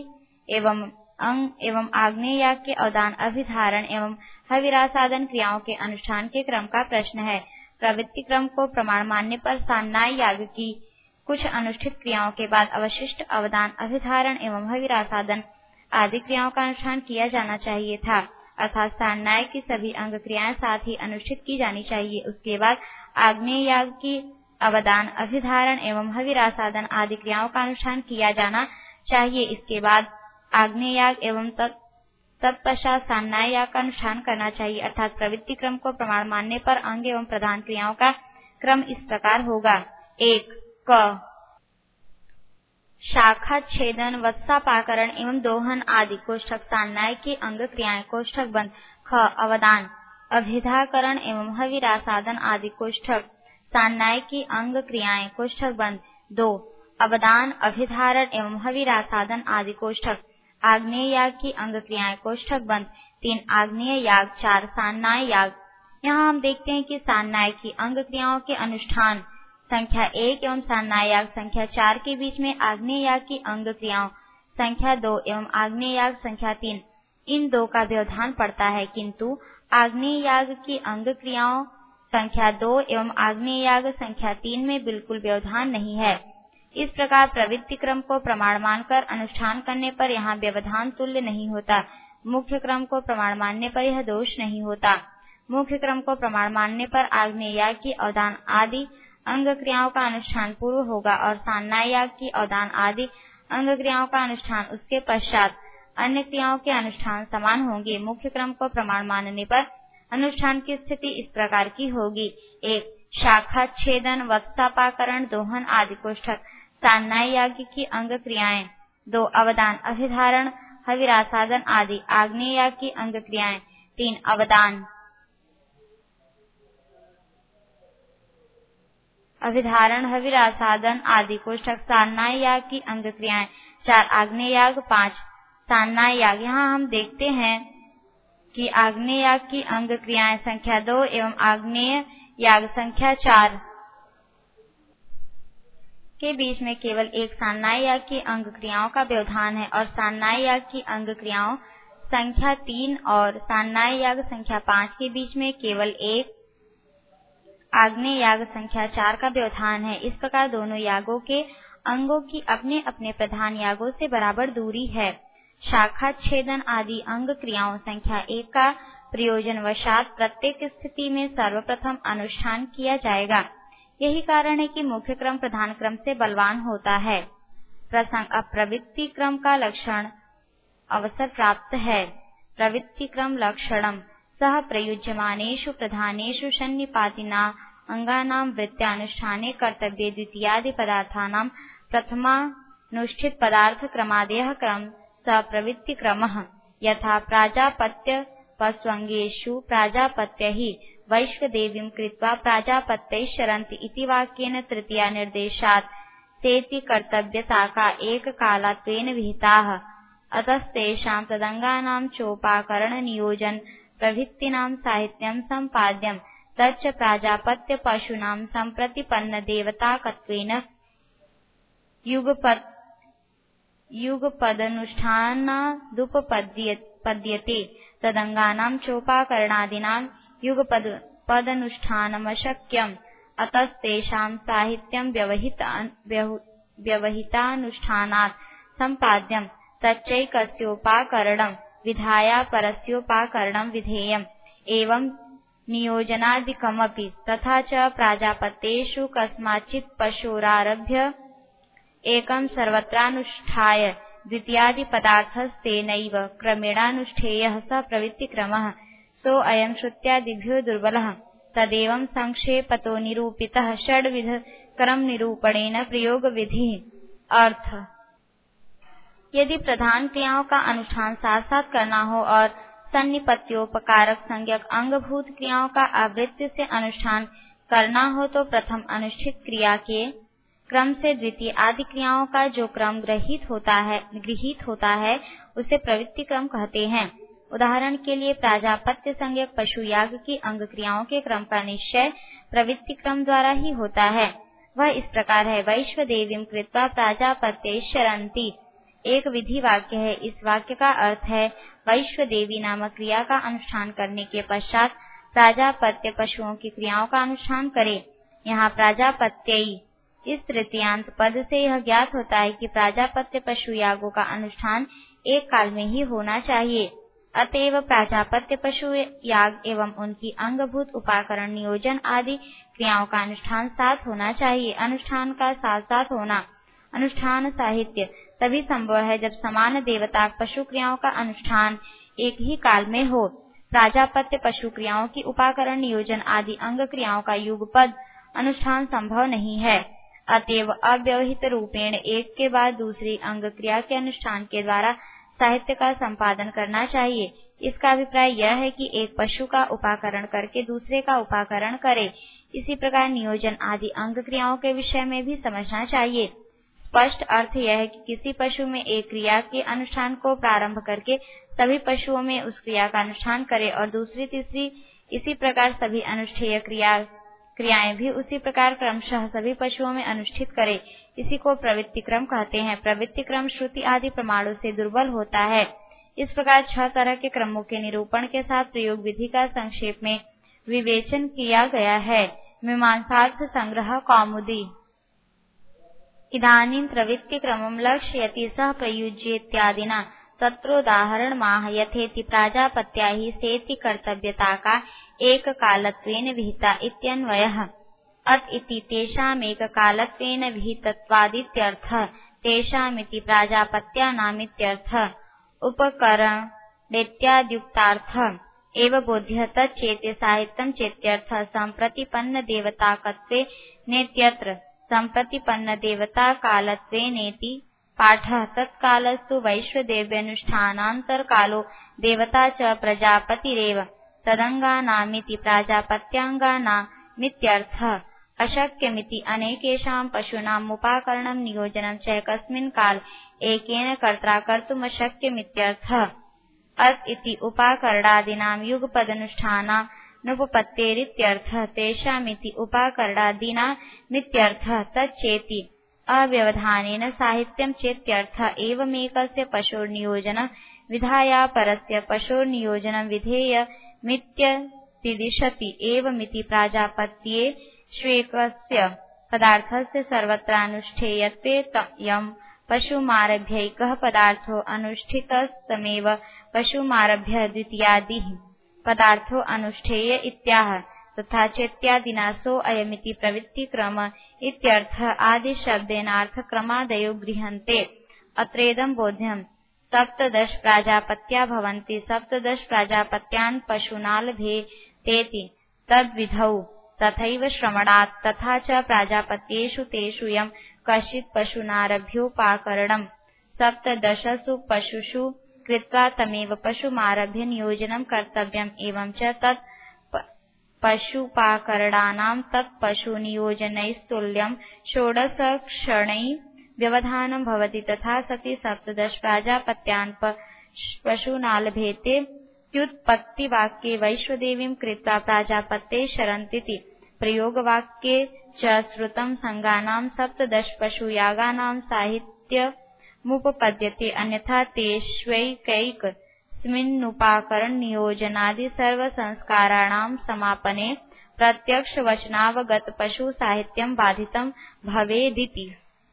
एवं आग्नेय याग के अवदान, अभिधारण एवं हविरासादन क्रियाओं के अनुष्ठान के क्रम का प्रश्न है। प्रवृत्ति क्रम को प्रमाण मानने पर सान्नाय याग की कुछ अनुष्ठित क्रियाओं के बाद अवशिष्ट अवदान, अभिधारण एवं हविरासादन आदि क्रियाओं का अनुष्ठान किया जाना चाहिए था, अर्थात सान्नाय की सभी अंग क्रियाएं साथ ही अनुष्ठित की जानी चाहिए। उसके बाद आग्नेय याग की अवदान, अभिधारण एवं हविरासादन आदि क्रियाओं का अनुष्ठान किया जाना चाहिए। इसके बाद आग्नेय याग एवं तत्पश्चात सान्नाय याग का अनुष्ठान करना चाहिए, अर्थात प्रवृत्ति क्रम को प्रमाण मानने पर अंग एवं प्रधान क्रियाओं का क्रम इस प्रकार होगा। 1 क शाखा छेदन, वत्सापाकरण एवं दोहन आदि कोष्ठक सान्नाय की अंग क्रियाएं कोष्ठक बंद। ख अवदान, अभिधाकरण एवं हविरासादन आदि कोष्ठक सान्नाय की अंग क्रियाएं कोष्ठक बंद। 2 अवदान, अभिधारण एवं हविरासादन आदि कोष्ठक आग्नेय याग की अंग क्रियाएं कोष्ठक बंद। 3 आग्नेय याग। 4 सान्नाय याग। यहाँ हम देखते हैं कि सान्नाय की अंग क्रियाओं के अनुष्ठान संख्या 1 एवं सान्नाय याग संख्या 4 के बीच में आग्नेय याग की अंग क्रियाओं संख्या 2 एवं आग्नेय याग संख्या 3, इन 2 का व्यवधान पड़ता है, किंतु आग्नेय याग की अंग क्रियाओं संख्या 2 एवं आग्नेय याग संख्या 3 में बिल्कुल व्यवधान नहीं है। इस प्रकार प्रवृत्ति क्रम को प्रमाण मानकर अनुष्ठान करने पर यहाँ व्यवधान तुल्य नहीं होता। मुख्य क्रम को प्रमाण मानने पर यह दोष नहीं होता। मुख्य क्रम को प्रमाण मानने पर आग्नेय याग की अवदान आदि अंग क्रियाओं का अनुष्ठान पूर्व होगा और सान्नाय याग की अवदान आदि अंग क्रियाओं का अनुष्ठान उसके पश्चात। अन्य क्रियाओं के अनुष्ठान समान होंगे। मुख्य क्रम को प्रमाण मानने पर अनुष्ठान की स्थिति इस प्रकार की होगी। 1. शाखा छेदन, वत्सापाकरण, दोहन आदि कोष्ठक सान्नाय याग की अंग क्रियाएं। 2. अवदान, अभिधारण, हविरासादन आदि आग्नेय याग की अंग क्रियाएं। 3. अवदान, अभिधारण, हविरासादन आदि कोष्ठक सान्नाय याग की अंग क्रियाएं। 4. आग्नेय याग। 5. सान्नाय याग। यहाँ हम देखते हैं कि आग्नेय याग की अंग क्रियाएं संख्या 2 एवं आग्नेय याग संख्या 4 के बीच में केवल एक सान्नाय याग की अंग क्रियाओं का व्यवधान है और सान्नाय याग की अंग क्रियाओं संख्या 3 और सान्नाय याग संख्या 5 के बीच में केवल एक आग्नेय याग संख्या 4 का व्यवधान है। इस प्रकार दोनों यागों के अंगों की अपने अपने प्रधान यागों से बराबर दूरी है। शाखा छेदन आदि अंग क्रियाओं संख्या 1 का प्रयोजन वशात प्रत्येक स्थिति में सर्वप्रथम अनुष्ठान किया जाएगा। यही कारण है कि मुख्य क्रम प्रधान क्रम से बलवान होता है। प्रसंग, अब प्रवृत्ति क्रम का लक्षण अवसर प्राप्त है। प्रवृत्ति क्रम लक्षणम सह प्रयुज्यमानेषु प्रधानेषु सन्निपातिना अंगानां वृत्त्यानुष्ठाने कर्तव्ये द्वितीयादि पदार्थानां प्रथमानुष्ठित पदार्थ क्रमादेयः क्रम स प्रवृत्ति क्रमः। यथा प्राजापत्य पस्वंगेषु प्राजापत्य ही वैश्वदेवीं कृत्वा प्राजापत्यैश्चरन्ति इति वाक्येन तृतीया निर्देशात् सेति कर्तव्यताका एककालत्वेन विहिताः। अतस्तेषां तदंगानां चोपाकरण नियोजन प्रभृतीनां साहित्यं सम्पाद्यं तच्च प्राजापत्य पशूनां सम्प्रतिपन्न देवताकत्वेन युगपदनुष्ठानादुपपद्यते। तदंगानां चोपाकरणादीनां युगपदनुष्ठानमशक्यम्। अतस्तेषां साहित्यं व्यवहितानुष्ठानात् सम्पाद्यं तच्चैकस्योपाकरणं विधाया परस्योपाकरणं विधेयम्। एवं नियोजनादिकमपि। तथा च प्राजापत्येषु कस्माच्चित् पशोरारभ्य एकं सर्वत्रानुष्ठाय द्वितीयादि पदार्थस्तेनैव क्रमेणानुष्ठेयः स प्रवृत्तिक्रमः। सो अयं श्रुत्यादिभ्यो दुर्बलः। तदेवं संक्षेपतो निरूपितः षड्विध क्रम निरूपणेन प्रयोग विधि। अर्थ, यदि प्रधान क्रियाओं का अनुष्ठान साथ साथ करना हो और सन्निपत्योपकारक संज्ञक अंगभूत क्रियाओं का आवृत्ति से अनुष्ठान करना हो तो प्रथम अनुष्ठित क्रिया के क्रम से द्वितीय आदि क्रियाओं का जो क्रम गृहीत होता है उसे प्रवृत्ति क्रम कहते हैं। उदाहरण के लिए प्राजापत्य संज्ञक पशु याग की अंग क्रियाओं के क्रम का निश्चय प्रवृत्ति क्रम द्वारा ही होता है। वह इस प्रकार है, वैश्वदेवीं कृत्वा प्राजापत्यैश्चरन्ति एक विधि वाक्य है। इस वाक्य का अर्थ है, वैश्वदेवी नामक क्रिया का अनुष्ठान करने के पश्चात प्राजापत्य पशुओं की क्रियाओं का अनुष्ठान करे। यहाँ प्राजापत्यई इस तृतीयांत पद से यह ज्ञात होता है कि प्राजापत्य पशु यागों का अनुष्ठान एक काल में ही होना चाहिए। अतएव प्राजापत्य पशु याग एवं उनकी अंगभूत उपाकरण नियोजन आदि क्रियाओं का अनुष्ठान साथ होना चाहिए। अनुष्ठान का साथ साथ होना, अनुष्ठान साहित्य तभी संभव है जब समान देवता पशु क्रियाओं का अनुष्ठान एक ही काल में हो। प्राजापत्य पशु क्रियाओं की उपाकरण नियोजन आदि अंग क्रियाओं का युगपद अनुष्ठान संभव नहीं है। अतएव अव्यवहित रूपेण एक के बाद दूसरी अंग क्रिया के अनुष्ठान के द्वारा साहित्य का संपादन करना चाहिए। इसका अभिप्राय यह है कि एक पशु का उपाकरण करके दूसरे का उपाकरण करे। इसी प्रकार नियोजन आदि अंग क्रियाओं के विषय में भी समझना चाहिए। स्पष्ट अर्थ यह है कि किसी पशु में एक क्रिया के अनुष्ठान को प्रारंभ करके सभी पशुओं में उस क्रिया का अनुष्ठान करे और दूसरी तीसरी इसी प्रकार सभी अनुष्ठेय क्रियाएं भी उसी प्रकार क्रमशः सभी पशुओं में अनुष्ठित करे। इसी को प्रवृत्ति क्रम कहते हैं। प्रवृत्ति क्रम श्रुति आदि प्रमाणों से दुर्बल होता है। इस प्रकार 6 तरह के क्रमों के निरूपण के साथ प्रयोग विधि का संक्षेप में विवेचन किया गया है। मीमांसार्थ संग्रह कौमुदी। इदानीं प्रवृत्ति क्रमं लक्ष्यति सह प्रयुज्येत्यादिना तत्रोदाहरणमाह यथेति प्राजापत्या हि सेति कर्तव्यता का एक कालत्वेन विहिता इत्यन्वयः। अत इति तेषामेक कालत्वेन विहितत्वादित्यर्थः। तेषामिति प्राजापत्यानामित्यर्थः। उपकरणेत्याद्युक्तार्थ एव बोध्यत चेत् साहित्यं चेत्यर्थ सम्प्रतिपन्न देवताकत्वे नेत्यत्र सम्प्रतिपन्न देवताकालत्वे नेति पाठः तत्कालस्तु वैश्वदेव्यनुष्ठानान्तरकालो देवता च प्रजापतिरेव तदङ्गानामिति प्राजापत्याङ्गानामित्यर्थः अशक्यमिति अनेकेषां पशूनाम् उपाकरणं नियोजनं च एकस्मिन् काल एकेन कर्त्रा कर्तुमशक्यमित्यर्थः अत इति उपाकरणादीनां युगपदनुष्ठानानुपपत्तेरित्यर्थः तेषामिति उपाकरणादीनामित्यर्थः तच्चेति अव्यवधानेन साहित्यं चेत्यर्थः एवमेकस्य पशोर्नियोजनं विधाया परस्य पशोर्नियोजनं विधेयमित्यतिदिशति एवमिति प्राजापत्ये श्वेकस्य पदार्थस्य सर्वत्रानुष्ठेयत्वेयं पशुमारभ्यैकः पदार्थो अनुष्ठितस्तमेव पशुमारभ्य द्वितीयादिः पदार्थो अनुष्ठेय इत्याह तथा चेत्यादिना सो अयमिति प्रवृत्तिक्रम इत्यर्थः आदिशब्देनार्थक्रमादयो गृह्यन्ते अत्रेदं बोध्यम् 17 प्राजापत्या भवन्ति 17 प्राजापत्यान् पशूनालभेतेति तद्विधौ तथैव श्रवणात् तथा च प्राजापत्येषु तेषु यं कश्चित् पशूनारभ्योपाकरणम् 17 पशुषु कृत्वा तमेव पशुमारभ्य नियोजनं कर्तव्यम् एवं च तत् पशुपाकरणानां तत्पशुनियोजनैस्तुल्यं 16 क्षणैः व्यवधानं भवति तथा सति 17 प्राजापत्यान् पशूनालभेते त्युत्पत्तिवाक्ये वैश्वदेवीं कृत्वा प्राजापत्ये शरन्तीति प्रयोगवाक्ये च श्रुतं संज्ञानां 17 पशुयागानां साहित्यमुपपद्यते अन्यथा तेष्वैकैकस्मिन्नुपाकरण नियोजनादि सर्वसंस्काराणां समापने प्रत्यक्षवचनावगत पशु साहित्यं बाधितं भवेदिति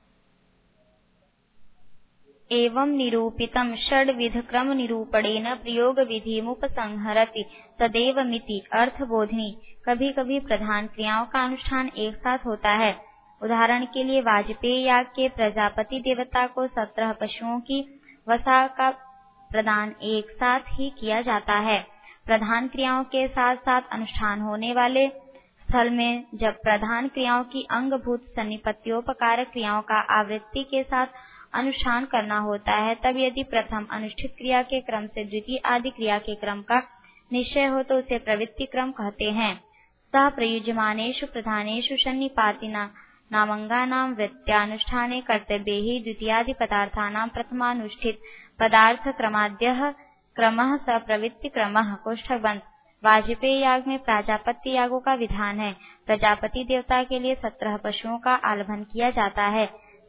एवं निरूपितं षड्विधक्रम निरूपणेन प्रयोग विधिमुपसंहरति तदेवमिति अर्थबोधिनी कभी कभी प्रधान क्रियाओं का अनुष्ठान एक साथ होता है। उदाहरण के लिए वाजपेयी याग के प्रजापति देवता को 17 पशुओं की वसा का प्रदान एक साथ ही किया जाता है। प्रधान क्रियाओं के साथ साथ अनुष्ठान होने वाले स्थल में जब प्रधान क्रियाओं की अंगभूत सन्निपत्योपकारक क्रियाओं का आवृत्ति के साथ अनुष्ठान करना होता है तब यदि प्रथम अनुष्ठित क्रिया के क्रम से द्वितीय आदि क्रिया के क्रम का निश्चय हो तो उसे प्रवृत्ति क्रम कहते हैं। सह प्रयुज्यमानेषु प्रधानेषु सन्निपातिनामंगानां वृत्त्यानुष्ठाने कर्तव्ये हि द्वितीयादि पदार्थानां प्रथमानुष्ठित पदार्थ क्रमाद्यः क्रमः स प्रवृत्ति क्रमः। कोष्ठक बंद। वाजपेयी याग में प्राजापत्य यागों का विधान है। प्रजापति देवता के लिए 17 पशुओं का आलभन किया जाता है।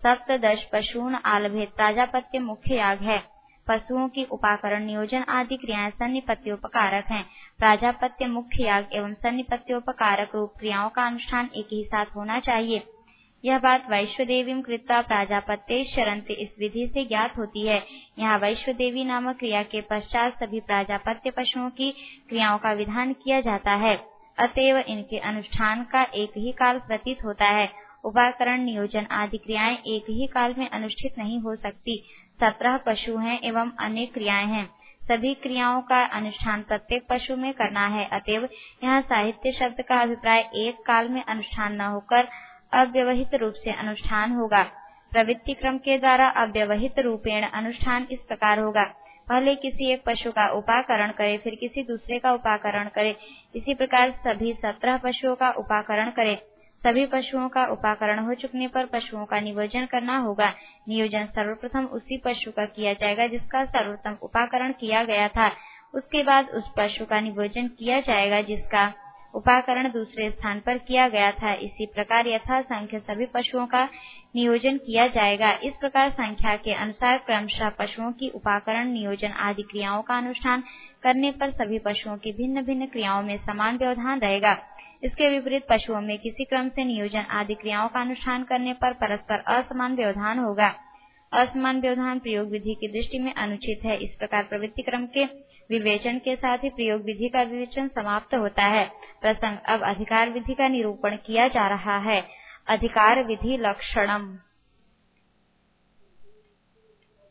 17 पशून आलभेत प्राजापत्य मुख्य याग है। पशुओं की उपाकरण नियोजन आदि क्रियाएं सन्निपत्योपकारक हैं। प्राजापत्य मुख्य याग एवं सन्निपत्योपकारक रूप क्रियाओं का अनुष्ठान एक ही साथ होना चाहिए। यह बात वैश्वदेवीं कृत्वा प्राजापत्ये शरन्ति इस विधि से ज्ञात होती है। यहाँ वैश्वदेवी नामक क्रिया के पश्चात सभी प्राजापत्य पशुओं की क्रियाओं का विधान किया जाता है। अतएव इनके अनुष्ठान का एक ही काल प्रतीत होता है। उपाकरण नियोजन आदि क्रियाएं एक ही काल में अनुष्ठित नहीं हो सकती। 17 पशु हैं एवं अनेक क्रियाएं हैं। सभी क्रियाओं का अनुष्ठान प्रत्येक पशु में करना है। अतएव यहाँ साहित्य शब्द का अभिप्राय एक काल में अनुष्ठान न होकर अव्यवहित रूप से अनुष्ठान होगा। प्रवृत्ति क्रम के द्वारा अव्यवहित रूपेण अनुष्ठान इस प्रकार होगा। पहले किसी एक पशु का उपाकरण करे, फिर किसी दूसरे का उपाकरण करे। इसी प्रकार सभी 17 पशुओं का उपाकरण करे। सभी पशुओं का उपाकरण हो चुकने पर पशुओं का नियोजन करना होगा। नियोजन सर्वप्रथम उसी पशु का किया जाएगा जिसका सर्वोत्तम उपाकरण किया गया था। उसके बाद उस पशु का नियोजन किया जाएगा जिसका उपाकरण दूसरे स्थान पर किया गया था। इसी प्रकार यथा संख्य सभी पशुओं का नियोजन किया जाएगा। इस प्रकार संख्या के अनुसार क्रमशः पशुओं की उपाकरण नियोजन आदि क्रियाओं का अनुष्ठान करने पर सभी पशुओं की भिन्न भिन्न क्रियाओं में समान व्यवधान रहेगा। इसके विपरीत पशुओं में किसी क्रम से नियोजन आदि क्रियाओं का अनुष्ठान करने पर परस्पर असमान व्यवधान होगा। असमान व्यवधान प्रयोग विधि की दृष्टि में अनुचित है। इस प्रकार प्रवृत्ति क्रम के विवेचन के साथ ही प्रयोग विधि का विवेचन समाप्त होता है। प्रसंग अब अधिकार विधि का निरूपण किया जा रहा है। अधिकार विधि लक्षणम।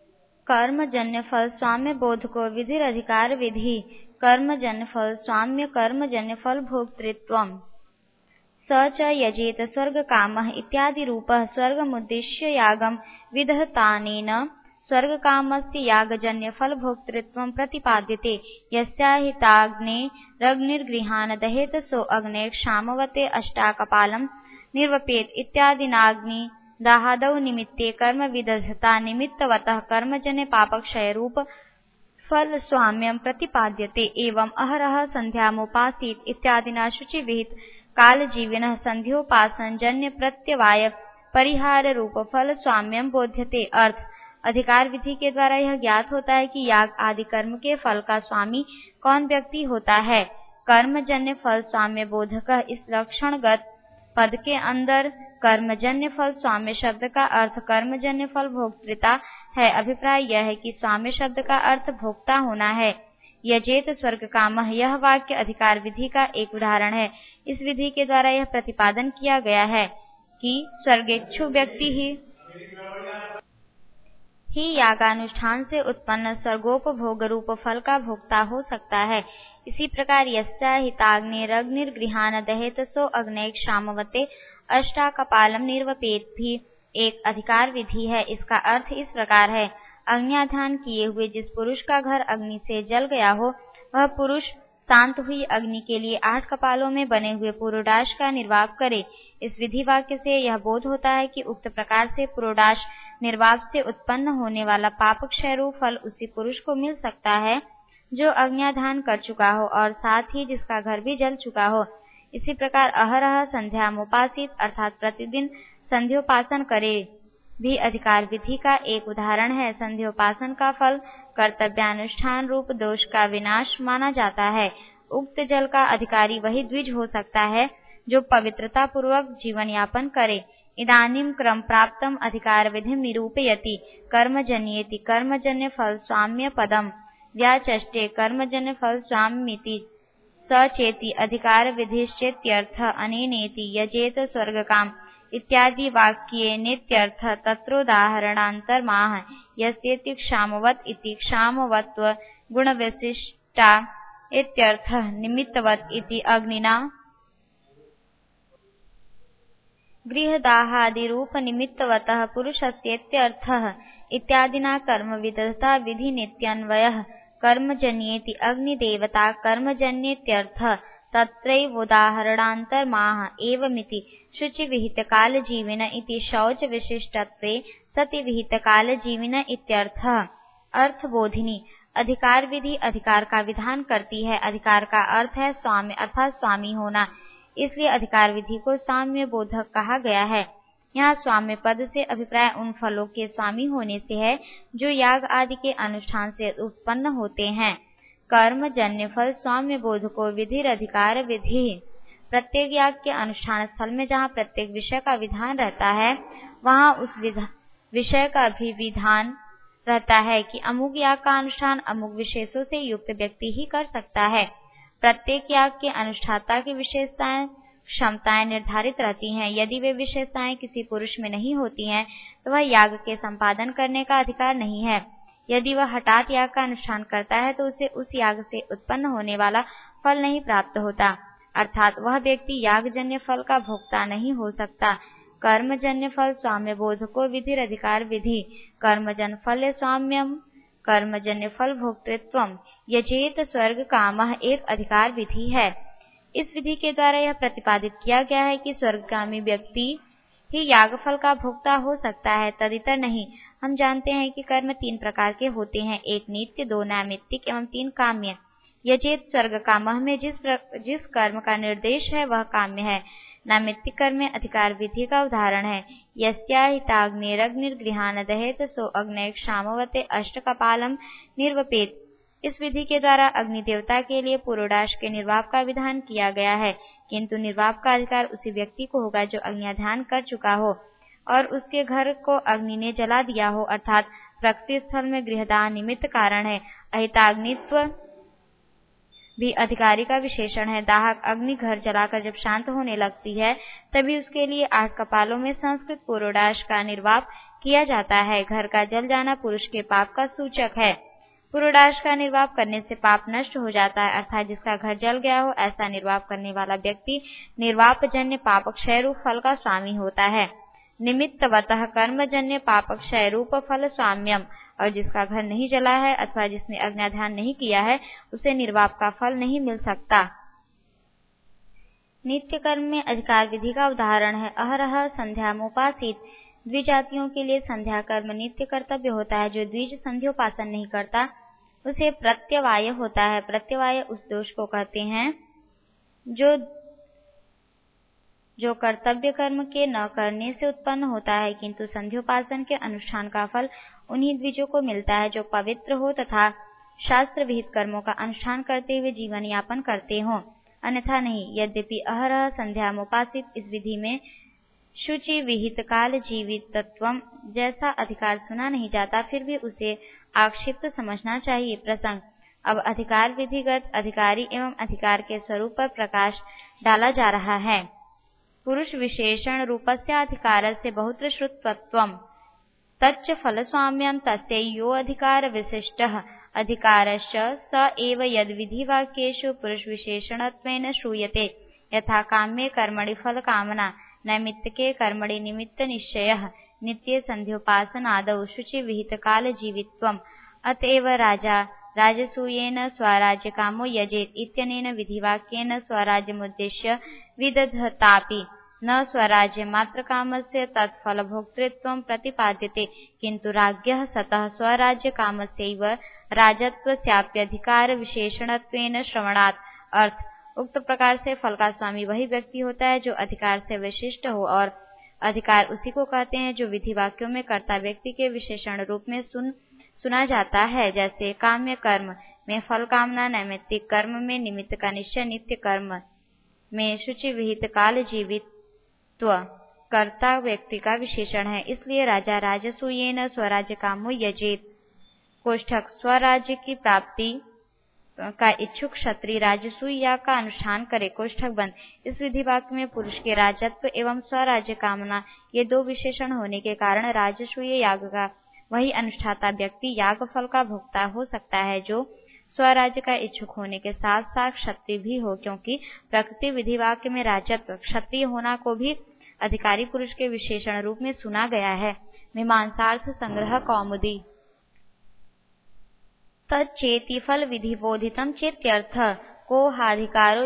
कर्मजन्य फल स्वाम्य बोध को विधि अधिकार विधि कर्मजन्य फल स्वाम्य कर्मजन्य फल भोक्तृत्वम् स च यजेत स्वर्ग कामः इत्यादि रूपः स्वर्गमुद्दिश्य यागं विदहतानेन स्वर्ग कामस्य यागजन्य फल भोक्तृत्वं प्रतिपाद्यते। यस्याहिताग्नेरग्निर्गृहान् दहेत सो अग्ने क्षामवते अष्टाकपालं निर्वपेत इत्यादिनाग्नि दाहादौ निमित्ते कर्म विदधता निमित्तवतः कर्मजन्य पापक्षय रूप फल स्वाम्यं प्रतिपाद्यते। एवं अहरह संध्यामुपासीत इत्यादिना शुचि विहित काल जीविनः संध्योपासन जन्य प्रत्यवाय परिहार रूप फल स्वाम्यं बोध्यते। अर्थ अधिकार विधि के द्वारा यह ज्ञात होता है कि याग आदि कर्म के फल का स्वामी कौन व्यक्ति होता है। कर्मजन्य फल स्वाम्य बोधक इस लक्षणगत पद के अंदर कर्मजन्य फल स्वाम्य शब्द का अर्थ कर्मजन्य फल भोक्तृता है। अभिप्राय यह है कि स्वाम्य शब्द का अर्थ भोक्ता होना है। यजेत स्वर्ग कामः यह वाक्य अधिकार विधि का एक उदाहरण है। इस विधि के द्वारा यह प्रतिपादन किया गया है कि स्वर्गेच्छु व्यक्ति ही यागानुष्ठान से उत्पन्न स्वर्गोपभोग रूप फल का भोक्ता हो सकता है। इसी प्रकार यस्याहिताग्निरग्निर्गृहान् दहेत सो अग्ने क्षामवते अष्टाकपालं निर्वपेत भी एक अधिकार विधि है। इसका अर्थ इस प्रकार है, अग्न्याधान किए हुए जिस पुरुष का घर अग्नि से जल गया हो वह पुरुष शांत हुई अग्नि के लिए 8 कपालों में बने हुए पुरोडाश का निर्वाप करे। इस विधि वाक्य से यह बोध होता है कि उक्त प्रकार से पुरोडाश निर्वाप से उत्पन्न होने वाला पाप क्षय रूप फल उसी पुरुष को मिल सकता है जो अग्न्याधान कर चुका हो और साथ ही जिसका घर भी जल चुका हो। इसी प्रकार अहरह संध्यामुपासित अर्थात प्रतिदिन संध्योपासन करे भी अधिकार विधि का एक उदाहरण है। संध्योपासन का फल कर्तव्यानुष्ठान रूप दोष का विनाश माना जाता है। उक्त जल का अधिकारी वही द्विज हो सकता है जो पवित्रता पूर्वक जीवन यापन करे। इदानीं क्रम प्राप्तम अधिकार विधिं निरूपयति कर्मजन्येति कर्मजन्य फल स्वाम्य पदम व्याचष्टे कर्मजन्य फल स्वामिति सचेति अधिकार विधिश्चेत्यर्थ अनेनेति यजेत स्वर्गकाम इत्यादि वाक्येनेत्यर्थ तत्रोदाहरणान्तरमाह यस्येति क्षामवत् इति क्षामवत्व गुणविशिष्टा इत्यर्थः निमित्तवत् इति अग्निना गृहदाहादिरूप निमित्तवतः पुरुषस्येत्यर्थः इत्यादिना कर्म विदधता विधि नित्यन्वयः कर्मजन्येति अग्निदेवता कर्मजन्येत्यर्थः तत्रैवोदाहरणान्तरमाह एवमिति शुचि विहित काल जीविन इति शौच विशिष्टत्वे सति विहित काल जीविन इत्यर्थः। अर्थबोधिनी अधिकार विधि अधिकार का विधान करती है। अधिकार का अर्थ है स्वाम्य अर्थात स्वामी होना, इसलिए अधिकार विधि को स्वाम्य बोधक कहा गया है। यहाँ स्वाम्य पद से अभिप्राय उन फलों के स्वामी होने से है जो याग आदि के अनुष्ठान से उत्पन्न होते हैं। कर्मजन्य फल स्वाम्य बोध को विधि अधिकार विधि प्रत्येक याग के अनुष्ठान स्थल में जहाँ प्रत्येक विषय का विधान रहता है वहाँ उस विषय का भी विधान रहता है कि अमुक याग का अनुष्ठान अमुक विशेषों से युक्त व्यक्ति ही कर सकता है। प्रत्येक याग के अनुष्ठाता की विशेषताएं क्षमताएं निर्धारित रहती हैं। यदि वे विशेषताएं किसी पुरुष में नहीं होती हैं तो वह याग के संपादन करने का अधिकार नहीं है। यदि वह हठात याग का अनुष्ठान करता है तो उसे उस याग से उत्पन्न होने वाला फल नहीं प्राप्त होता, अर्थात वह व्यक्ति यागजन्य फल का भोक्ता नहीं हो सकता। कर्मजन्य फल स्वाम्य बोध को विधि अधिकार विधि कर्मजन्य फल स्वाम्यम कर्मजन्य फल भोक्तृत्वम यजेत स्वर्ग कामः एक अधिकार विधि है। इस विधि के द्वारा यह प्रतिपादित किया गया है कि स्वर्गगामी व्यक्ति ही यागफल का भोक्ता हो सकता है, तदितर नहीं। हम जानते हैं कि कर्म 3 प्रकार के होते हैं, 1 नित्य, 2 नैमित्तिक एवं 3 काम्य। यजेत स्वर्ग कामः में जिस कर्म का निर्देश है वह काम्य है। नैमित्तिक कर्म में अधिकार विधि का उदाहरण है, यस्याहिताग्निरग्निर्गृहान् दहेत सो अग्ने क्षामवते अष्टकपालं निर्वपेत। इस विधि के द्वारा अग्नि देवता के लिए पुरोडाश के निर्वाप का विधान किया गया है, किंतु निर्वाप का अधिकार उसी व्यक्ति को होगा जो अग्न्याधान कर चुका हो और उसके घर को अग्नि ने जला दिया हो, अर्थात प्रकृति स्थल में गृहदाह निमित्त कारण है। अहिताग्नित्व भी अधिकारी का विशेषण है। दाहक अग्नि घर जलाकर जब शांत होने लगती है तभी उसके लिए 8 कपालों में संस्कृत पुरोडाश का निर्वाप किया जाता है। घर का जल जाना पुरुष के पाप का सूचक है। पुरोडाश का निर्वाप करने से पाप नष्ट हो जाता है, अर्थात जिसका घर जल गया हो ऐसा निर्वाप करने वाला व्यक्ति निर्वाप जन्य पाप क्षय रूप फल का स्वामी होता है। निमित्तवतः कर्म जन्य पाप क्षय रूप फल स्वाम्यम, और जिसका घर नहीं जला है अथवा जिसने अज्ञाध्यान नहीं किया है उसे निर्वाप का फल नहीं मिल सकता। नित्य कर्म में अधिकार विधि का उदाहरण है अहरह संध्यामुपासित। द्विजातियों के लिए संध्या कर्म नित्य कर्तव्य होता है। जो द्विज संध्योपासन नहीं करता उसे प्रत्यवाय होता है। प्रत्यवाय उस दोष को कहते हैं जो कर्तव्य कर्म के न करने से उत्पन्न होता है, किंतु संध्योपासन के अनुष्ठान का फल उन्हीं द्विजों को मिलता है जो पवित्र हो तथा शास्त्र विहित कर्मों का अनुष्ठान करते हुए जीवन यापन करते हों, अन्यथा नहीं। यद्यपि अहरह संध्यामुपासित इस विधि में शुचि विहित काल जीवितत्वम जैसा अधिकार सुना नहीं जाता, फिर भी उसे आक्षिप्त समझना चाहिए। प्रसंग। अब अधिकार विधिगत अधिकारी एवं अधिकार के स्वरूप पर प्रकाश डाला जा रहा है। पुरुष विशेषण रूपस्य अधिकारस्य बहुत्र श्रुतत्वम् तच्च फलस्वाम्यं तस्य यो अधिकार विशिष्टः अधिकारश्च स एव यद् विधिवाक्येषु पुरुष विशेषणत्वेन श्रूयते, यथा काम्ये कर्मणि फल कामना, नैमित्तिके कर्मणि निमित्त निश्चयः, नित्ये संध्योपासनादौ शुचि विहित काल जीवित्वम्। अतएव राजा राजसूयेन स्वराज्य कामो यजेत इत्यनेन विधिवाक्येन स्वराज्यमुद्दिश्य विदधतापि न स्वराज्य मात्र कामस्य तत्फलभोक्तृत्वं प्रतिपाद्यते, किंतु राज्ञः सतः स्वराज्य कामस्यैव राजत्वस्याप्यधिकार विशेषणत्वेन श्रवणात्। अर्थ। उक्त प्रकार से फल का स्वामी वही व्यक्ति होता है जो अधिकार से विशिष्ट हो, और अधिकार उसी को कहते हैं जो विधि वाक्यों में कर्ता व्यक्ति के विशेषण रूप में सुना जाता है। जैसे काम्य कर्म में फल कामना, नैमित्तिक कर्म में निमित्त का निश्चय, नित्य कर्म में शुचि विहित काल जीवित्व कर्ता व्यक्ति का विशेषण है। इसलिए राजा राजसूयेन स्वराज्य कामो यजेत। कोष्ठक। स्वराज्य की प्राप्ति का इच्छुक क्षत्रिय राजसूय याग का अनुष्ठान करे। कोष्ठक बंद। इस विधि वाक्य में पुरुष के राजत्व एवं स्वराज्य कामना ये दो विशेषण होने के कारण राजसूय याग का वही अनुष्ठाता व्यक्ति याग फल का भोक्ता हो सकता है जो स्वराज्य का इच्छुक होने के साथ साथ क्षत्रिय भी हो, क्योंकि प्रकृति विधि वाक्य में राजत्व क्षत्रिय होना को भी अधिकारी पुरुष के विशेषण रूप में सुना गया है। मीमांसार्थ संग्रह कौमुदी। तच्चेति फल विधि बोधितम चेत्यर्थ को हाधिकारो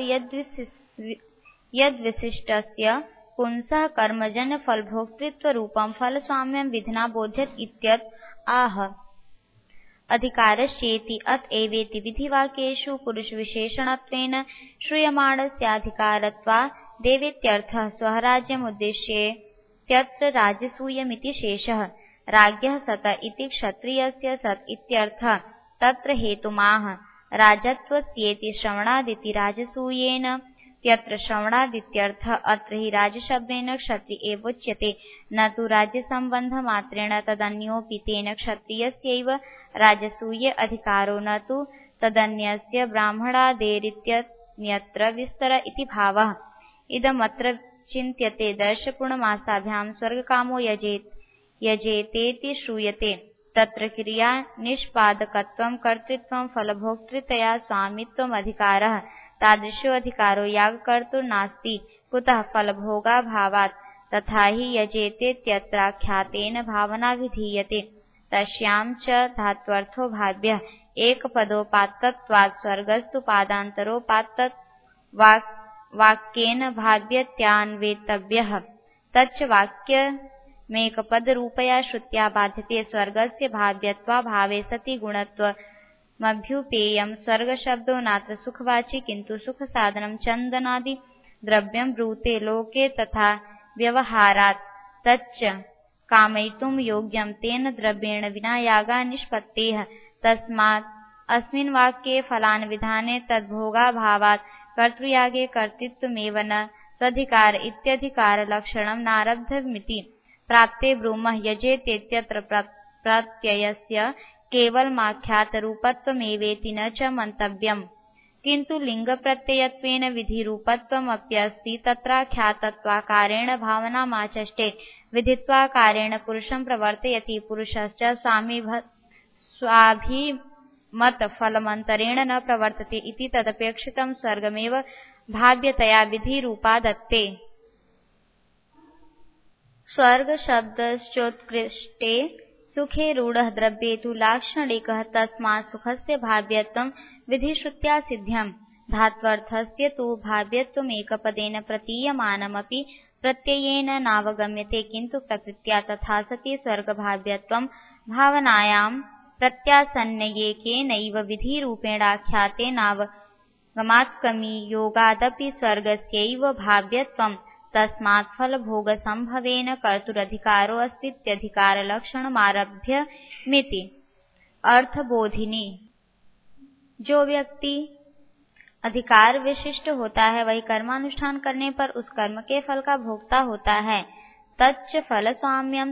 यद्विशिष्टस्य पुंसः कर्मजन्य फलभोक्तृत्व रूपम फल स्वाम्यं विधिना बोध्यत इत्यत आह। अधिकारश्चेति अतएवेति विधिवाक्येषु पुरुष विशेषणत्वेन श्रूयमाणस्याधिकारत्वा देवेत्यर्थः। स्वराज्यमुद्दिश्य त्यत्र राजसूयमिति शेषः। राज्ञः सत इति क्षत्रियस्य सत् इत्यर्थः। तत्र हेतुमाह। राजत्वस्येति श्रवणादिति राजसूयेन त्यत्र श्रवणादित्यर्थः। अत्र हि राजशब्देन क्षत्रिय एवोच्यते, न तु राज्यसम्बन्धमात्रेण तदन्योऽपि तेन क्षत्रियस्यैव राजसूये अधिकारो न तु तदन्यस्य ब्राह्मणादेरित्यन्यत्र विस्तर इति भावः। इदमत्र चिन्त्यते दर्शपूर्णमासाभ्यां स्वर्गकामो यजेतेति श्रूयते। तत्र क्रिया निष्पादकत्वं कर्तृत्वं फलभोक्तृतया स्वामित्वमधिकारः। तादृशो अधिकारो यागकर्तुर्नास्ति, कुतः फलभोगाभावात्। तथा हि यजेतेत्यत्राख्यातेन भावना विधीयते। तस्यां च धात्वर्थो भाव्यः। एकपदोपात्तत्वात् स्वर्गस्तु पादान्तरोपात्तत् वाक्येन भाव्यत्यान्वेतव्यः। तच्च वाक्यमेकपदरूपया श्रुत्या बाध्यते। स्वर्गस्य भाव्यत्वाभावे सति गुणत्वमभ्युपेयम्। स्वर्गशब्दो नात्र सुखवाची, किन्तु सुखसाधनं चन्दनादि द्रव्यं ब्रूते लोके तथा व्यवहारात्। तच्च कामयितुं योग्यं तेन द्रव्येण विना यागा निष्पत्तेः। तस्मात् अस्मिन् वाक्ये फलान्विधाने तद्भोगाभावात् कर्तृयागे कर्तृत्वमेव न त्वधिकार इत्यधिकारलक्षणं नारब्धमिति प्राप्ते ब्रूमः। यजेतेत्यत्र प्रत्ययस्य केवलमाख्यातरूपत्वमेवेति न च मन्तव्यम्। किंतु लिंग प्रत्ययत्वेन विधिरूपत्वमप्यस्ति तत्राख्यातत्वाकारेण भावनामाचष्टे विधित्वाकारेण पुरुषं प्रवर्तयति पुरुषश्च स्वाभिमतफलमन्तरेण न प्रवर्तते इति तदपेक्षितं स्वर्गमेव भाव्यतया विधिरूपादत्ते। स्वर्ग शब्दश्चोत्कृष्टे सुखे रूढः द्रव्ये तु लाक्षणिकः तस्मात् सुखस्य भाव्यत्वं विधिश्रुत्या सिद्ध्यम्। धात्वर्थस्य तु भाव्यत्वमेकपदेन प्रतीयमानमपि प्रत्ययेन नावगम्यते किन्तु प्रकृत्या तथा सति स्वर्गभाव्यत्वं भावनायां प्रत्यासन्नयेकेनैव विधिरूपेणाख्यातेनावगमात्कमी योगादपि स्वर्गस्यैव भाव्यत्वं तस्मात् फलभोगसंभवेन कर्तुरधिकारोऽस्तीत्यधिकारलक्षणमारभ्यमिति। अर्थबोधिनी। जो व्यक्ति अधिकार विशिष्ट होता है वही कर्मानुष्ठान करने पर उस कर्म के फल का भोक्ता होता है। तच्च फलस्वाम्यं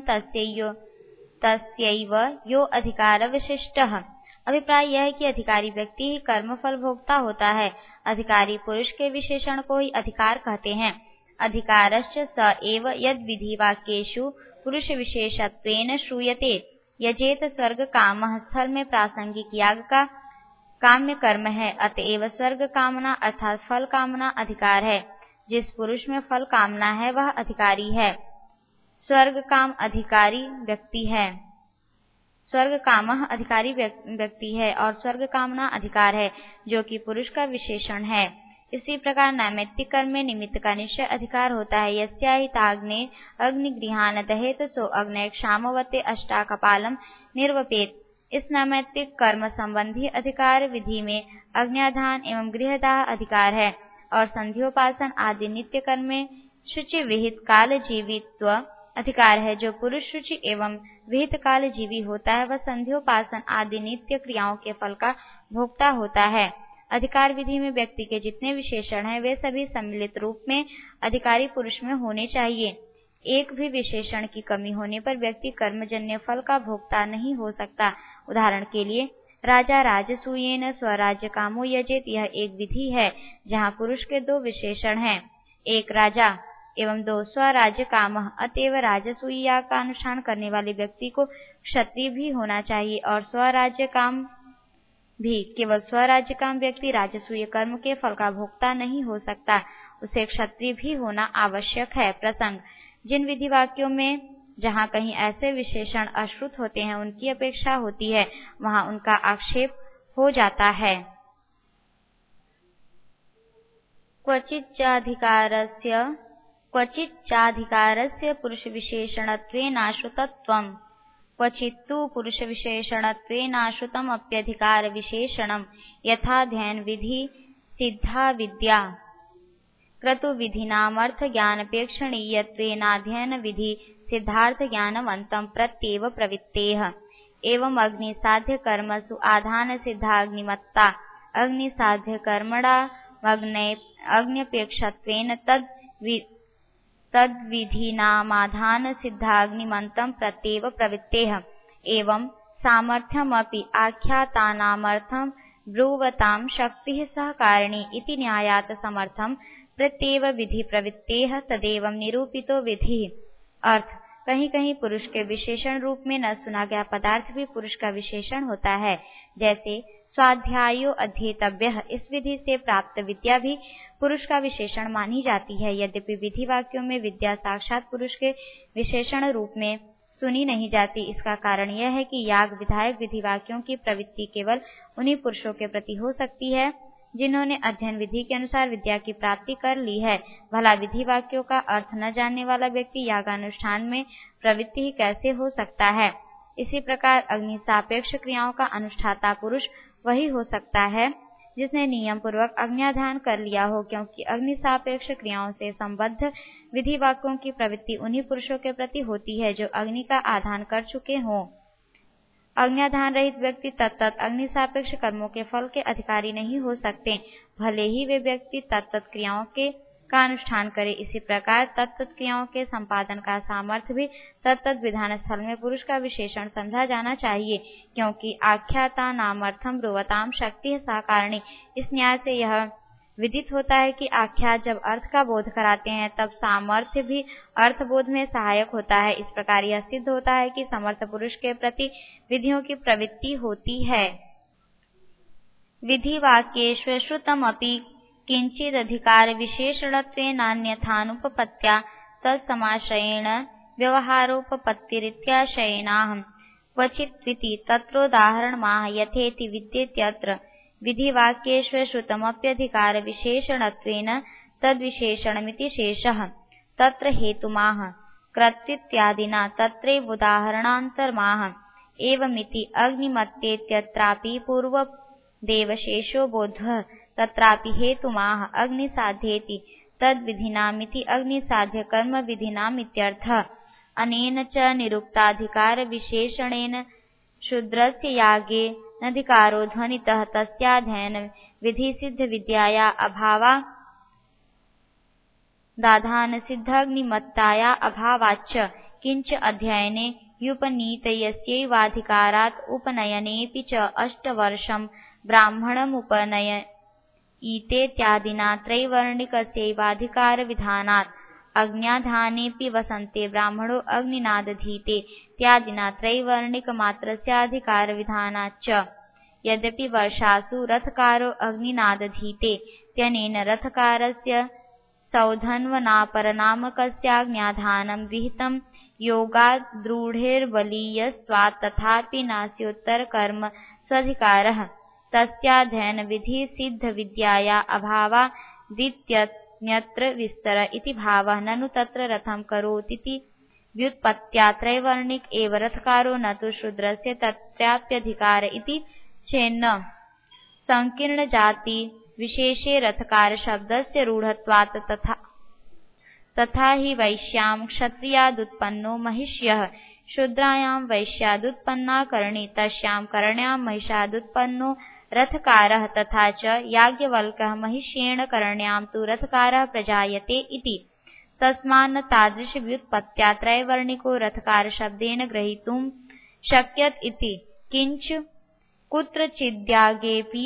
तस्यैव यो अधिकार विशिष्टः। अभिप्राय यह है कि अधिकारी व्यक्ति ही कर्म फल भोक्ता होता है। अधिकारी पुरुष के विशेषण को ही अधिकार कहते हैं। अधिकारश्च स एव यद् विधिवाक्येषु पुरुष विशेषत्वेन श्रूयते। यजेत स्वर्ग कामः स्थल में प्रासंगिक याग का काम्य कर्म है, अतएव स्वर्ग कामना अर्थात फल कामना अधिकार है। जिस पुरुष में फल कामना है वह अधिकारी है। स्वर्ग काम अधिकारी व्यक्ति है, स्वर्ग कामः अधिकारी व्यक्ति है और स्वर्ग कामना अधिकार है जो कि पुरुष का विशेषण है। इसी प्रकार नैमित्तिक कर्म में निमित्त का निश्चय अधिकार होता है। यस्याहिताग्ने अग्निगृहान दहेत सो अग्नय क्षामवते अष्टाकपालम निर्वपेत। इस नैमित्तिक कर्म संबंधी अधिकार विधि में अग्न्याधान एवं गृहदाह अधिकार है और संध्योपासन आदि नित्य कर्म में शुचि विहित काल जीवित्व अधिकार है। जो पुरुष शुचि एवं विहित काल जीवी होता है वह संध्योपासन आदि नित्य क्रियाओं के फल का भोक्ता होता है। अधिकार विधि में व्यक्ति के जितने विशेषण हैं वे सभी सम्मिलित रूप में अधिकारी पुरुष में होने चाहिए। एक भी विशेषण की कमी होने पर व्यक्ति कर्मजन्य फल का भोक्ता नहीं हो सकता। उदाहरण के लिए राजा राजसूयेन स्वराज्य कामो यजेत, यह एक विधि है जहाँ पुरुष के दो विशेषण हैं, एक राजा एवं दो स्वराज्य कामः। अतएव राजसूय याग का अनुष्ठान करने वाले व्यक्ति को क्षत्रिय भी होना चाहिए और स्वराज्य काम भी। केवल स्वराज्य काम व्यक्ति राजसूय कर्म के फल का भोक्ता नहीं हो सकता, उसे क्षत्रिय भी होना आवश्यक है। प्रसंग। जिन विधि वाक्यों में जहाँ कहीं ऐसे विशेषण अश्रुत होते हैं उनकी अपेक्षा होती है वहाँ उनका आक्षेप हो जाता है। क्वचिच्चाधिकारस्य पुरुष विशेषणत्वेनाश्रुतत्वम् क्वचित्तु पुरुष विशेषणत्वेनाश्रुतमप्यधिकार विशेषणम् यथाध्ययन विधि सिद्धा विद्या क्रतुविधिनामर्थ ज्ञानपेक्षणीयत्वेनाध्ययन विधि सिद्धार्थ ज्ञानवन्तं प्रत्येव प्रवृत्तेः। एवं अग्निसाध्य कर्मसु आधान सिद्धाग्निमत्ता अग्निसाध्य कर्मणा अग्न्यपेक्षत्वेन तद्विधीनामाधान सिद्धाग्निमन्तं प्रत्येव प्रवृत्तेः। एवं सामर्थ्यमपि आख्यातानामर्थं ब्रुवतां शक्तिः सहकारिणी इति न्यायात् समर्थं प्रत्येव विधि प्रवृत्तेः तदेवं निरूपितो विधि। अर्थ। कहीं कहीं पुरुष के विशेषण रूप में न सुना गया पदार्थ भी पुरुष का विशेषण होता है, जैसे स्वाध्यायो अध्येतव्यः। इस विधि से प्राप्त विद्या भी पुरुष का विशेषण मानी जाती है। यद्यपि विधि वाक्यों में विद्या साक्षात पुरुष के विशेषण रूप में सुनी नहीं जाती। इसका कारण यह है कि याग विधायक विधि वाक्यों की प्रवृत्ति केवल उन्हीं पुरुषों के प्रति हो सकती है जिन्होंने अध्ययन विधि के अनुसार विद्या की प्राप्ति कर ली है। भला विधि वाक्यों का अर्थ न जानने वाला व्यक्ति यागानुष्ठान में प्रवृत्ति ही कैसे हो सकता है। इसी प्रकार अग्नि सापेक्ष क्रियाओं का अनुष्ठाता पुरुष वही हो सकता है जिसने नियम पूर्वक अग्न्याधान कर लिया हो, क्योंकि अग्नि सापेक्ष क्रियाओं से संबद्ध विधि वाक्यों की प्रवृत्ति उन्हीं पुरुषों के प्रति होती है जो अग्नि का आधान कर चुके हों। अग्न्याधान रहित व्यक्ति तत्त अग्नि सापेक्ष कर्मों के फल के अधिकारी नहीं हो सकते, भले ही वे व्यक्ति तत्त क्रियाओं के का अनुष्ठान करे। इसी प्रकार तत्त क्रियाओं के संपादन का सामर्थ्य भी तत्त विधान स्थल में पुरुष का विशेषण समझा जाना चाहिए, क्योंकि आख्याता नामर्थम ब्रुवताम शक्ति साकारिणी। इस न्याय से यह विदित होता है कि आख्यात जब अर्थ का बोध कराते हैं तब सामर्थ्य भी अर्थ बोध में सहायक होता है। इस प्रकार यह सिद्ध होता है कि समर्थ पुरुष के प्रति विधियों की प्रवृत्ति होती है। विधि वाक्येषु श्रुतमपि किंचिदधिकार विशेषणत्वेनान्यथानुपपत्त्या तत्समाश्रयेण व्यवहारोपपत्तिरित्याशयेनाह क्वचिद्विति तत्रोदाहरणमाह यथेति विद्येत्यत्र। विधिवाक्येषु श्रुतमप्यधिकार विशेषणत्वेन तद्विशेषणमिति शेषः तत्र हेतुमाह कृत्वित्यादिना तत्रैवोदाहरणान्तरमाह। एवमिति अग्निमत्येत्यत्रापि पूर्वदेवशेषो बोधः तत्रापि हेतुमाह अग्निसाध्येति तद्विधिनामिति अग्निसाध्य कर्म विधिनामित्यर्थः। अनेन च निरुक्ताधिकार विशेषणेन शूद्रस्य यागे नधिकारो ध्वनितः तस्याध्ययन विधि सिद्ध विद्याया अभावादाधान सिद्धाग्निमत्ताया अभावाच्च किंच अध्ययने युपनीतयस्यैवाधिकारात् उपनयनेऽपि च 8 वर्षं ब्राह्मणमुपनयीतेत्यादिना त्रैवर्णिकस्यैवाधिकार विधानात् अग्न्याधानेऽपि वसन्ते ब्राह्मणो अग्निनादधीते इत्यादिना त्रैवर्णिकमात्रस्याधिकार विधानाच्च। यद्यपि वर्षासु रथकारो अग्निनादधीते त्यनेन रथकारस्य सौधन्वनापरनामकस्याज्ञाधानं विहितं योगाद्रूढैर्बलीयस्त्वात् तथापि नास्योत्तरकर्म स्वाधिकारः तस्याध्ययन विधि सिद्ध विद्याया अभावादित्यन्यत्र विस्तर इति भावः। ननु तत्र रथं करोतीति व्युत्पत्त्या त्रैवर्णिक एव रथकारो न तु शूद्रस्य तत्राप्यधिकार इति चेन्न संकीर्ण जाति विशेषे रथकार शब्दस्य रूढत्वात् तथा हि वैश्यां क्षत्रियादुत्पन्नो महिष्यः शूद्रायां वैश्यादुत्पन्ना करणी तस्यां करण्यां महिषादुत्पन्नो रथकारः तथा च याज्ञवल्क्यः महिष्येण करण्यां तु रथकारः प्रजायते इति। तस्मान्न तादृश व्युत्पत्त्या त्रैवर्णिको रथकार शब्देन ग्रहीतुं शक्यत इति। किंच कुत्रचिद्यागेऽपि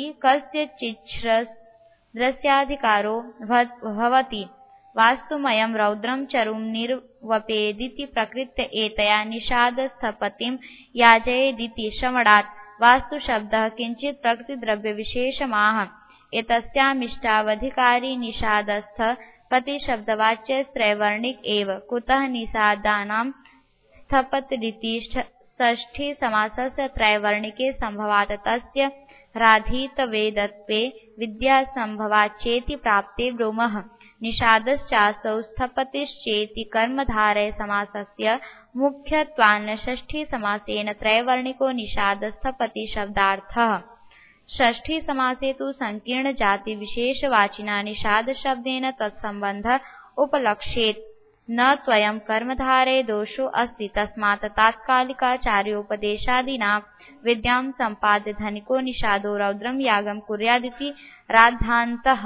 कस्यचिच्छ्रस्याधिकारो भवति वास्तुमयं रौद्रं चरुं निर्वपेदिति प्रकृत्य एतया निषादस्थपतिं याजयेदिति श्रवणात् वास्तुशब्दः किंचित् प्रकृतिद्रव्यविशेषमाह। एतस्यामिष्टावधिकारी निषादस्थ पतिशब्दवाच्यस्त्रैवर्णिक एव। कुतः निषादानां स्थपतिरिति षष्ठी समासस्य त्रैवर्णिके संभवात् तस्य राधीतवेदत्वे विद्यासंभवाच्चेति प्राप्ते ब्रूमः। निषादश्चासौ स्थपतिश्चेति कर्मधारय समासस्य मुख्यत्वान्न षष्ठी समासेन त्रैवर्णिको निषादस्थपति शब्दार्थः। षष्ठी समासे तु संकीर्ण जाति विशेषवाचिना निषाद शब्देन तत्संबंधः उपलक्ष्येत। न त्वयं कर्मधारये दोषो अस्ति तस्मात् तात्कालिकाचार्योपदेशादिना विद्यां संपाद्य धनिको निषादो रौद्रं यागं कुर्यादिति राद्धान्तः।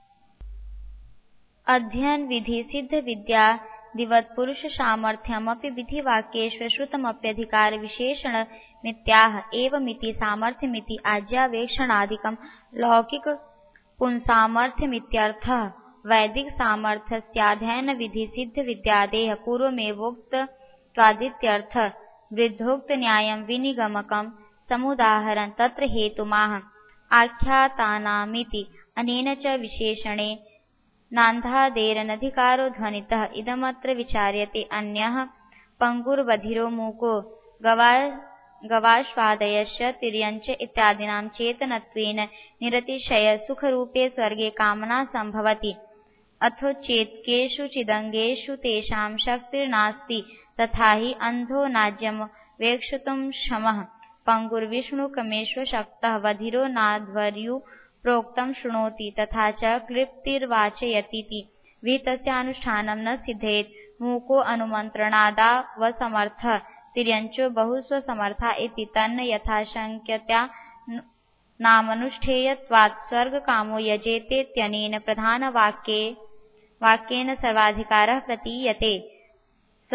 अध्ययन विधि सिद्ध विद्या दिवत् पुरुष सामर्थ्यमपि विधिवाक्येषु श्रुतमप्यधिकार विशेषण मित्याह। एवमिति सामर्थ्यमिति आज्यावेक्षणादिकं लौकिक पुंसामर्थ्यमित्यर्थः। वैदिक सामर्थ्यस्याध्ययन विधि सिद्ध विद्यादेह पूर्वमेवोक्तत्वादित्यर्थः। वृद्धोक्त न्यायं विनिगमकं समुदाहरन् तत्र हेतुमाह आख्यातानामिति। अनेन च विशेषणे नान्धादेरनधिकारो ध्वनितः इदमत्र विचार्यते। अन्यः पंगुर्बधिरो मूको गवाश्वादयश्च तिर्यञ्च इत्यादीनां चेतनत्वेन निरतिशय सुखरूपे स्वर्गे कामना संभवति। अथो चेत्केषुचिदङ्गेषु तेषां शक्तिर्नास्ति तथा हि अन्धो नाज्यं वेक्षितुं क्षमः पंगुर्विष्णुकमेष्वशक्तः बधिरो नाध्वर्यु प्रोक्तं शृणोति तथा च क्लिप्तिर्वाचयतीति। विहितस्यानुष्ठानं न सिद्धेत। मूको अनुमन्त्रणादावसमर्थः तिर्यञ्चो बहुस्वसमर्था इति तन्न यथाशङ्क्यतया नामनुष्ठेयत्वात् स्वर्गकामो यजेतेत्यनेन प्रधानवाक्ये वाक्येन सर्वाधिकारः प्रतीयते। स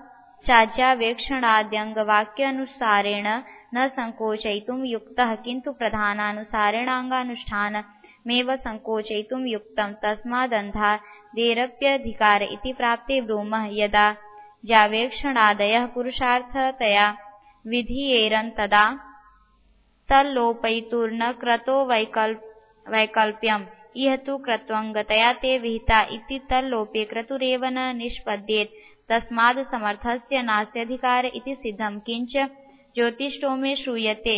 चाज्यावेक्षणाद्यङ्गवाक्यानुसारेण न संकोचयितुं युक्तः, किन्तु प्रधानानुसारेणाङ्गानुष्ठानमेव संकोचयितुं युक्तम्। तस्मादन्धादेरप्यधिकार इति प्राप्ते ब्रूमः। यदा ज्यावेक्षणादयः पुरुषार्थतया विधीयेरन् तदा तल्लोपयितुर्न क्रतो वैकल्प्यम्। इह तु क्रत्वङ्गतया ते विहिता इति तल्लोपे क्रतुरेव न निष्पद्येत। तस्माद् समर्थस्य नास्त्यधिकार इति सिद्धम्। किञ्च ज्योतिष्टोमे श्रूयते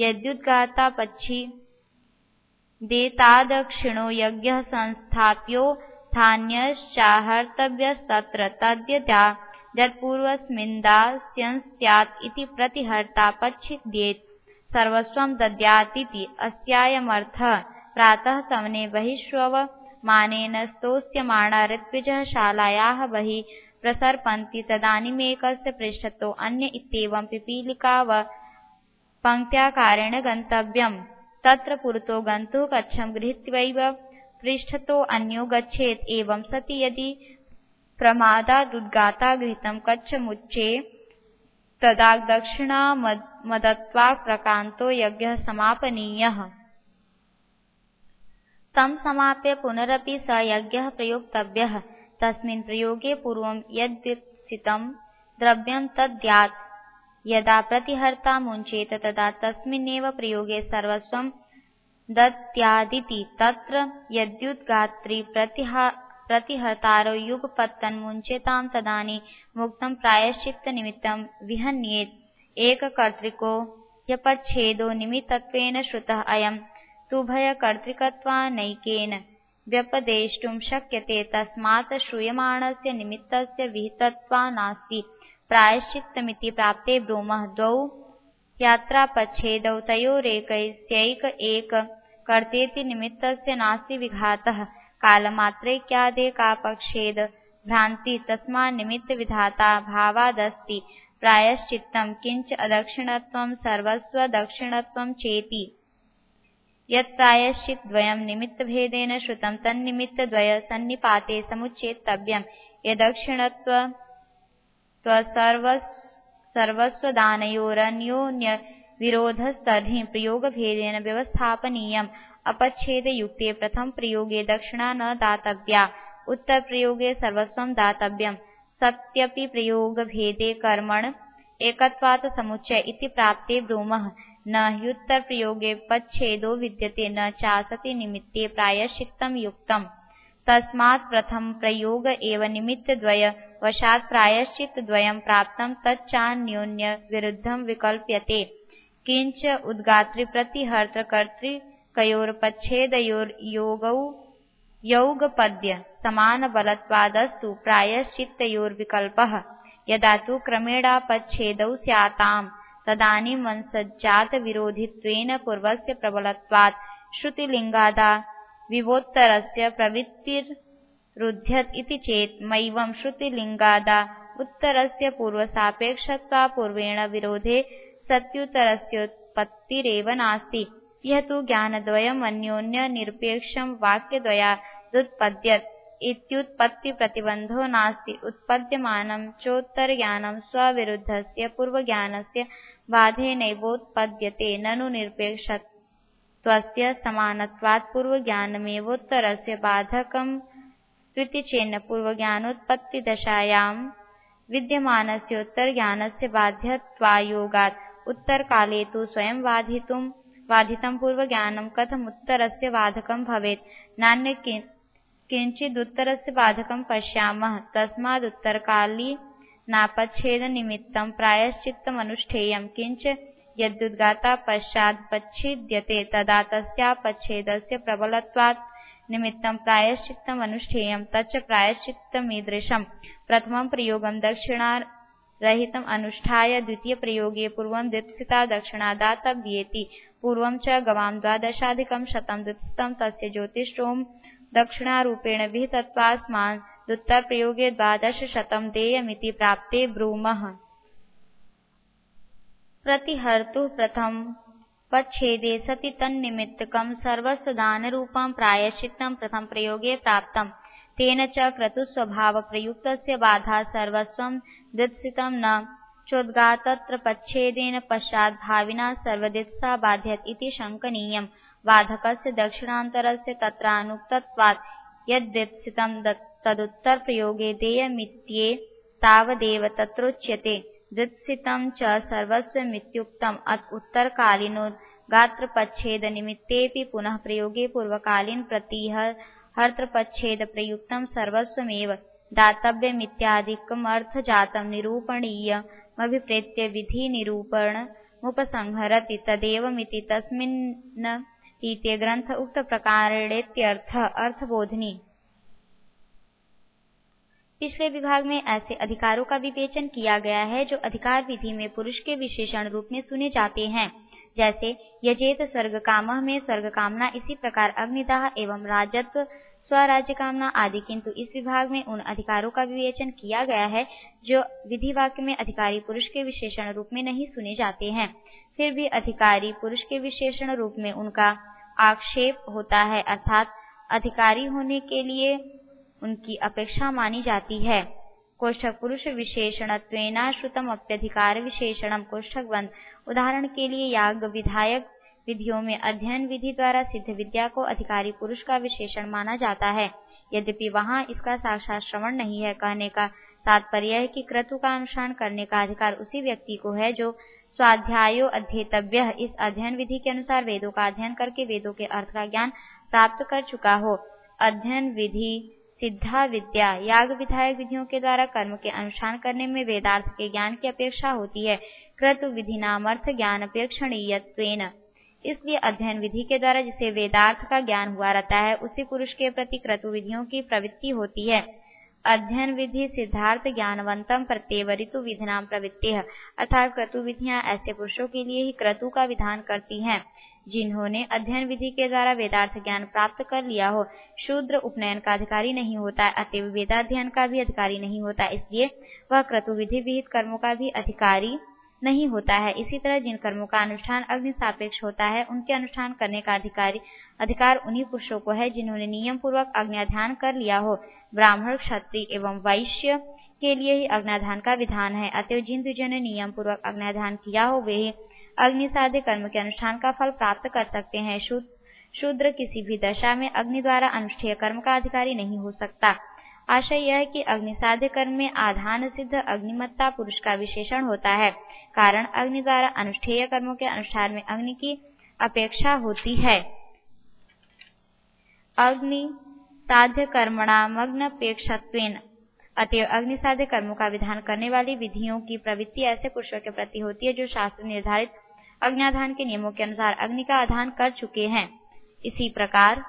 यद्युद्गातापच्छिदेतादक्षिणो यज्ञः संस्थाप्योऽथान्यश्चाहर्तव्यस्तत्र तद्यथादत्पूर्वस्मिन्दास्यन्स्यात् इति प्रतिहर्तापच्छिद्येत सर्वस्वं दद्यादिति अस्यायमर्थः। प्रातः सवने बहिष्वमानेन स्तोष्यमाणा ऋत्विजः शालायाः बहिः प्रसर्पन्ति तदानीमेकस्य पृष्ठतो अन्य इत्येवं पिपीलिकाव पङ्क्त्याकारेण गन्तव्यम्। तत्र पुरतो गन्तुः कक्षं गृहीत्वैव पृष्ठतो अन्यो गच्छेत्। एवं सति यदि प्रमादादुद्गातागृहीतं कक्षमुच्चे तदा दक्षिणामदत्वात् प्रक्रान्तो यज्ञः समापनीयः। तं समाप्य पुनरपि स यज्ञः प्रयोक्तव्यः। तस्मिन् प्रयोगे पूर्वं यद्दीप्सितं द्रव्यं तद्यात्। यदा प्रतिहर्ता मुञ्चेत तदा तस्मिन्नेव प्रयोगे सर्वस्वं दद्यादिति। तत्र यद्युद्गात्री प्रतिहर्तारो युगपत्तन्मुञ्चेतां तदानीमुक्तं प्रायश्चित्तनिमित्तं विहन्येत। एककर्तृको ह्यपच्छेदो निमित्तत्वेन श्रुतः अयं तुभयकर्तृकत्वानैकेन व्यपदेष्टुं शक्यते। तस्मात् श्रूयमाणस्य निमित्तस्य विहितत्वान्नास्ति प्रायश्चित्तमिति प्राप्ते ब्रूमः। द्वौ यात्रापच्छेदौ तयोरेकस्यैक एक कर्तेति निमित्तस्य नास्ति विघातः। कालमात्रैक्यादेकापच्छेद भ्रान्ति तस्मान्निमित्तविधाता भावादस्ति प्रायश्चित्तं। किञ्च अदक्षिणत्वं सर्वस्वदक्षिणत्वं चेति यत्प्रायश्चिद्द्वयं निमित्तभेदेन श्रुतं तन्निमित्तद्वय सन्निपाते समुच्चेतव्यम्। यदक्षिणत्वसर्वस्वदानयोरन्योन्यविरोधस्तर्हि प्रयोगभेदेन व्यवस्थापनीयम्। अपच्छेदयुक्ते प्रथम प्रयोगे दक्षिणा न दातव्या, उत्तरप्रयोगे सर्वस्वं दातव्यम्। सत्यपि प्रयोगभेदे कर्मण एकत्वात् समुच्चय इति प्राप्ते ब्रूमः। न ह्युत्तरप्रयोगे पच्छेदो विद्यते न चासति निमित्ते प्रायश्चित्तं युक्तम्। तस्मात् प्रथम प्रयोग एव निमित्तद्वय वशात् प्रायश्चित्तद्वयं प्राप्तं तच्चान्योन्यविरुद्धं विकल्प्यते। किञ्च उद्गातृप्रतिहर्तकर्तृकयोरपच्छेदयोर्योगपद्य समानबलत्वादस्तु प्रायश्चित्तयोर्विकल्पः। यदा तु क्रमेणापच्छेदौ स्याताम् तदानीमंसज्जातविरोधित्वेन पूर्वस्य प्रबलत्वात् श्रुतिलिङ्गादाविवोत्तरस्य प्रवृत्तिरुध्यत इति चेत् मैवं श्रुतिलिङ्गादा उत्तरस्य पूर्वसापेक्षत्वापूर्वेण विरोधे सत्युत्तरस्योत्पत्तिरेव नास्ति। यह तु ज्ञानद्वयमन्योन्यनिरपेक्षं वाक्यद्वयादुत्पद्यत इत्युत्पत्तिप्रतिबन्धो नास्ति। उत्पद्यमानं चोत्तरज्ञानं स्वविरुद्धस्य पूर्वज्ञानस्य बाधेनैवोत्पद्यते। ननु निरपेक्षत्वस्य समानत्वात् पूर्वज्ञानमेवोत्तरस्य बाधकमस्त्विति चेन्न पूर्वज्ञानोत्पत्तिदशायां विद्यमानस्योत्तरज्ञानस्य बाध्यत्वायोगात् उत्तरकाले तु स्वयं बाधितं पूर्वज्ञानं कथमुत्तरस्य बाधकं भवेत्। नान्य किञ्चिदुत्तरस्य बाधकं पश्यामः। तस्मादुत्तरकालीनापच्छेदनिमित्तं प्रायश्चित्तमनुष्ठेयम्। किञ्च यद्युद्गातापश्चादपच्छिद्यते तदा तस्यापच्छेदस्य प्रबलत्वात् निमित्तं प्रायश्चित्तमनुष्ठेयम्। तच्च प्रायश्चित्तमीदृशम्। प्रथमं प्रयोगं दक्षिणारहितम् अनुष्ठाय द्वितीयप्रयोगे पूर्वं दीप्सिता दक्षिणा दातव्येति। पूर्वं च गवां 12,100 दीप्सितं तस्य ज्योतिष्टोम दक्षिणारूपेण विहितत्वास्मादुत्तरप्रयोगे 1200 देयमिति प्राप्ते ब्रूमः। प्रतिहर्तुः प्रथम पच्छेदे सति तन्निमित्तकं सर्वस्वदानरूपं प्रायश्चित्तं प्रथम प्रयोगे प्राप्तम्। तेन च क्रतुस्वभाव प्रयुक्तस्य बाधा सर्वस्वं दित्सितं न चोद्गातत्र पच्छेदेन पश्चाद्भाविना सर्वदित्सा बाध्यत इति शङ्कनीयम्। बाधकस्य दक्षिणान्तरस्य तत्रानुक्तत्वात् यद्दित्सितं तदुत्तरप्रयोगे देयमित्येतावदेव तत्रोच्यते। दित्सितं च सर्वस्वमित्युक्तम् अत उत्तरकालीनोद्गात्रपच्छेदनिमित्तेऽपि पुनः प्रयोगे पूर्वकालीन प्रतिहर्त्रपच्छेदप्रयुक्तं सर्वस्वमेव दातव्यमित्यादिकमर्थजातं निरूपणीयमभिप्रेत्य विधिनिरूपणमुपसंहरति तदेवमिति तस्मिन्नीते ग्रन्थ उक्तप्रकारेत्यर्थः अर्थबोधिनी। पिछले विभाग में ऐसे अधिकारों का विवेचन किया गया है जो अधिकार विधि में पुरुष के विशेषण रूप में सुने जाते हैं, जैसे यजेत स्वर्ग कामः में स्वर्ग कामना, इसी प्रकार अग्निदाह एवं राजत्व स्वराज्य कामना आदि। किंतु इस विभाग में उन अधिकारों का विवेचन किया गया है जो विधि वाक्य में अधिकारी पुरुष के विशेषण रूप में नहीं सुने जाते हैं, फिर भी अधिकारी पुरुष के विशेषण रूप में उनका आक्षेप होता है, अर्थात अधिकारी होने के लिए उनकी अपेक्षा मानी जाती है। कोष्ठक पुरुष विशेषणत्वेनाश्रुतमप्यधिकार विशेषणम। कोष्ठक बंद। उदाहरण के लिए याग विधायक विधियों में अध्ययन विधि द्वारा सिद्ध विद्या को अधिकारी पुरुष का विशेषण माना जाता है, यद्यपि वहाँ इसका साक्षात श्रवण नहीं है। कहने का तात्पर्य है कि क्रतु का अनुष्ठान करने का अधिकार उसी व्यक्ति को है जो स्वाध्यायो अध्येतव्य, इस अध्ययन विधि के अनुसार वेदों का अध्ययन करके वेदों के अर्थ का ज्ञान प्राप्त कर चुका हो। अध्ययन विधि सिद्धा विद्या याग विधायक विधियों के द्वारा कर्म के अनुष्ठान करने में वेदार्थ के ज्ञान की अपेक्षा होती है। क्रतु विधि नामर्थ ज्ञान अपेक्षणीयत्वेन, इसलिए अध्ययन विधि के द्वारा जिसे वेदार्थ का ज्ञान हुआ रहता है उसी पुरुष के प्रति क्रतु विधियों की प्रवृत्ति होती है। अध्ययन विधि सिद्धार्थ ज्ञानवंतम प्रत्यवरितु विधिनाम प्रवृत्ति है, अर्थात क्रतु विधियां ऐसे पुरुषों के लिए ही क्रतु का विधान करती हैं जिन्होंने अध्ययन विधि के द्वारा वेदार्थ ज्ञान प्राप्त कर लिया हो। शूद्र उपनयन का अधिकारी नहीं होता है, अतएव वेदाध्ययन का भी अधिकारी नहीं होता, इसलिए वह क्रतु विधि विहित कर्मों का भी अधिकारी नहीं होता है। इसी तरह जिन कर्मों का अनुष्ठान अग्नि सापेक्ष होता है उनके अनुष्ठान करने का अधिकार उन्हीं पुरुषों को है जिन्होंने नियम पूर्वक अग्न्याध्यान कर लिया हो। ब्राह्मण, क्षत्रिय एवं वैश्य के लिए ही अग्न्याध्यान का विधान है, अतएव जिन द्विजों ने नियम पूर्वक अग्न्याध्यान किया हो वे ही अग्नि साध्य कर्म के अनुष्ठान का फल प्राप्त कर सकते हैं। शूद्र किसी भी दशा में अग्नि द्वारा अनुष्ठेय कर्म का अधिकारी नहीं हो सकता। आशय यह है कि अग्नि साध्य कर्म में आधान सिद्ध अग्निमत्ता पुरुष का विशेषण होता है, कारण अग्नि द्वारा अनुष्ठेय कर्मों के अनुष्ठान में अग्नि की अपेक्षा होती है। अग्नि साध्य कर्मणामग्नपेक्षत्वेन, अतएव अग्नि साध्य कर्मों का विधान करने वाली विधियों की प्रवृत्ति ऐसे पुरुषों के प्रति होती है जो शास्त्र निर्धारित अग्न्याधान के नियमों के अनुसार अग्नि का आधान कर चुके हैं। इसी प्रकार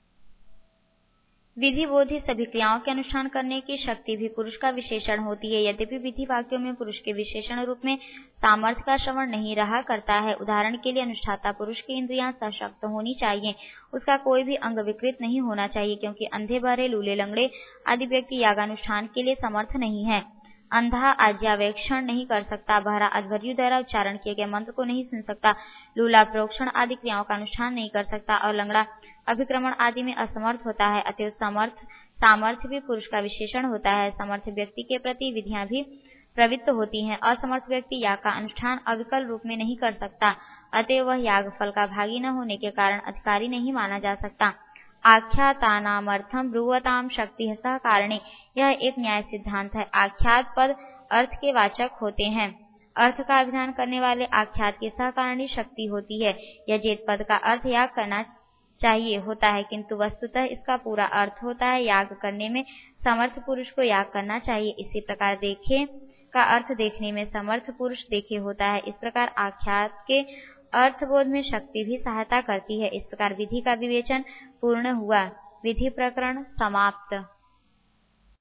विधि बोधि सभी क्रियाओं के अनुष्ठान करने की शक्ति भी पुरुष का विशेषण होती है, यद्यपि विधि वाक्यों में पुरुष के विशेषण रूप में सामर्थ्य का श्रवण नहीं रहा करता है। उदाहरण के लिए अनुष्ठाता पुरुष की इंद्रियां सशक्त होनी चाहिए, उसका कोई भी अंग विकृत नहीं होना चाहिए, क्योंकि अंधे बहरे लूले लंगड़े आदि व्यक्ति यागानुष्ठान के लिए समर्थ नहीं है। अंधा आज्ञावेक्षण नहीं कर सकता, बहरा अध्वर्यु द्वारा उच्चारण किए गए मंत्र को नहीं सुन सकता, लूला प्रोक्षण आदि क्रियाओं का अनुष्ठान नहीं कर सकता और लंगड़ा अभिक्रमण आदि में असमर्थ होता है। अतएव सामर्थ्य भी पुरुष का विशेषण होता है। समर्थ व्यक्ति के प्रति विधियां भी प्रवृत्त होती हैं। असमर्थ व्यक्ति याग का अनुष्ठान अविकल रूप में नहीं कर सकता, अतएव वह याग फल का भागी न होने के कारण अधिकारी नहीं माना जा सकता। आख्यातानामर्थम ब्रुवताम शक्ति सह कारणे, यह एक न्याय सिद्धांत है। आख्यात पद अर्थ के वाचक होते हैं, अर्थ का विधान करने वाले आख्यात के सह कारणी शक्ति होती है। यजेत पद का अर्थ याग करना चाहिए होता है, किंतु वस्तुतः इसका पूरा अर्थ होता है याग करने में समर्थ पुरुष को याग करना चाहिए। इसी प्रकार देखे का अर्थ देखने में समर्थ पुरुष देखे होता है। इस प्रकार आख्यात के अर्थबोध में शक्ति भी सहायता करती है। इस प्रकार विधि का विवेचन पूर्ण हुआ। विधि प्रकरण समाप्त।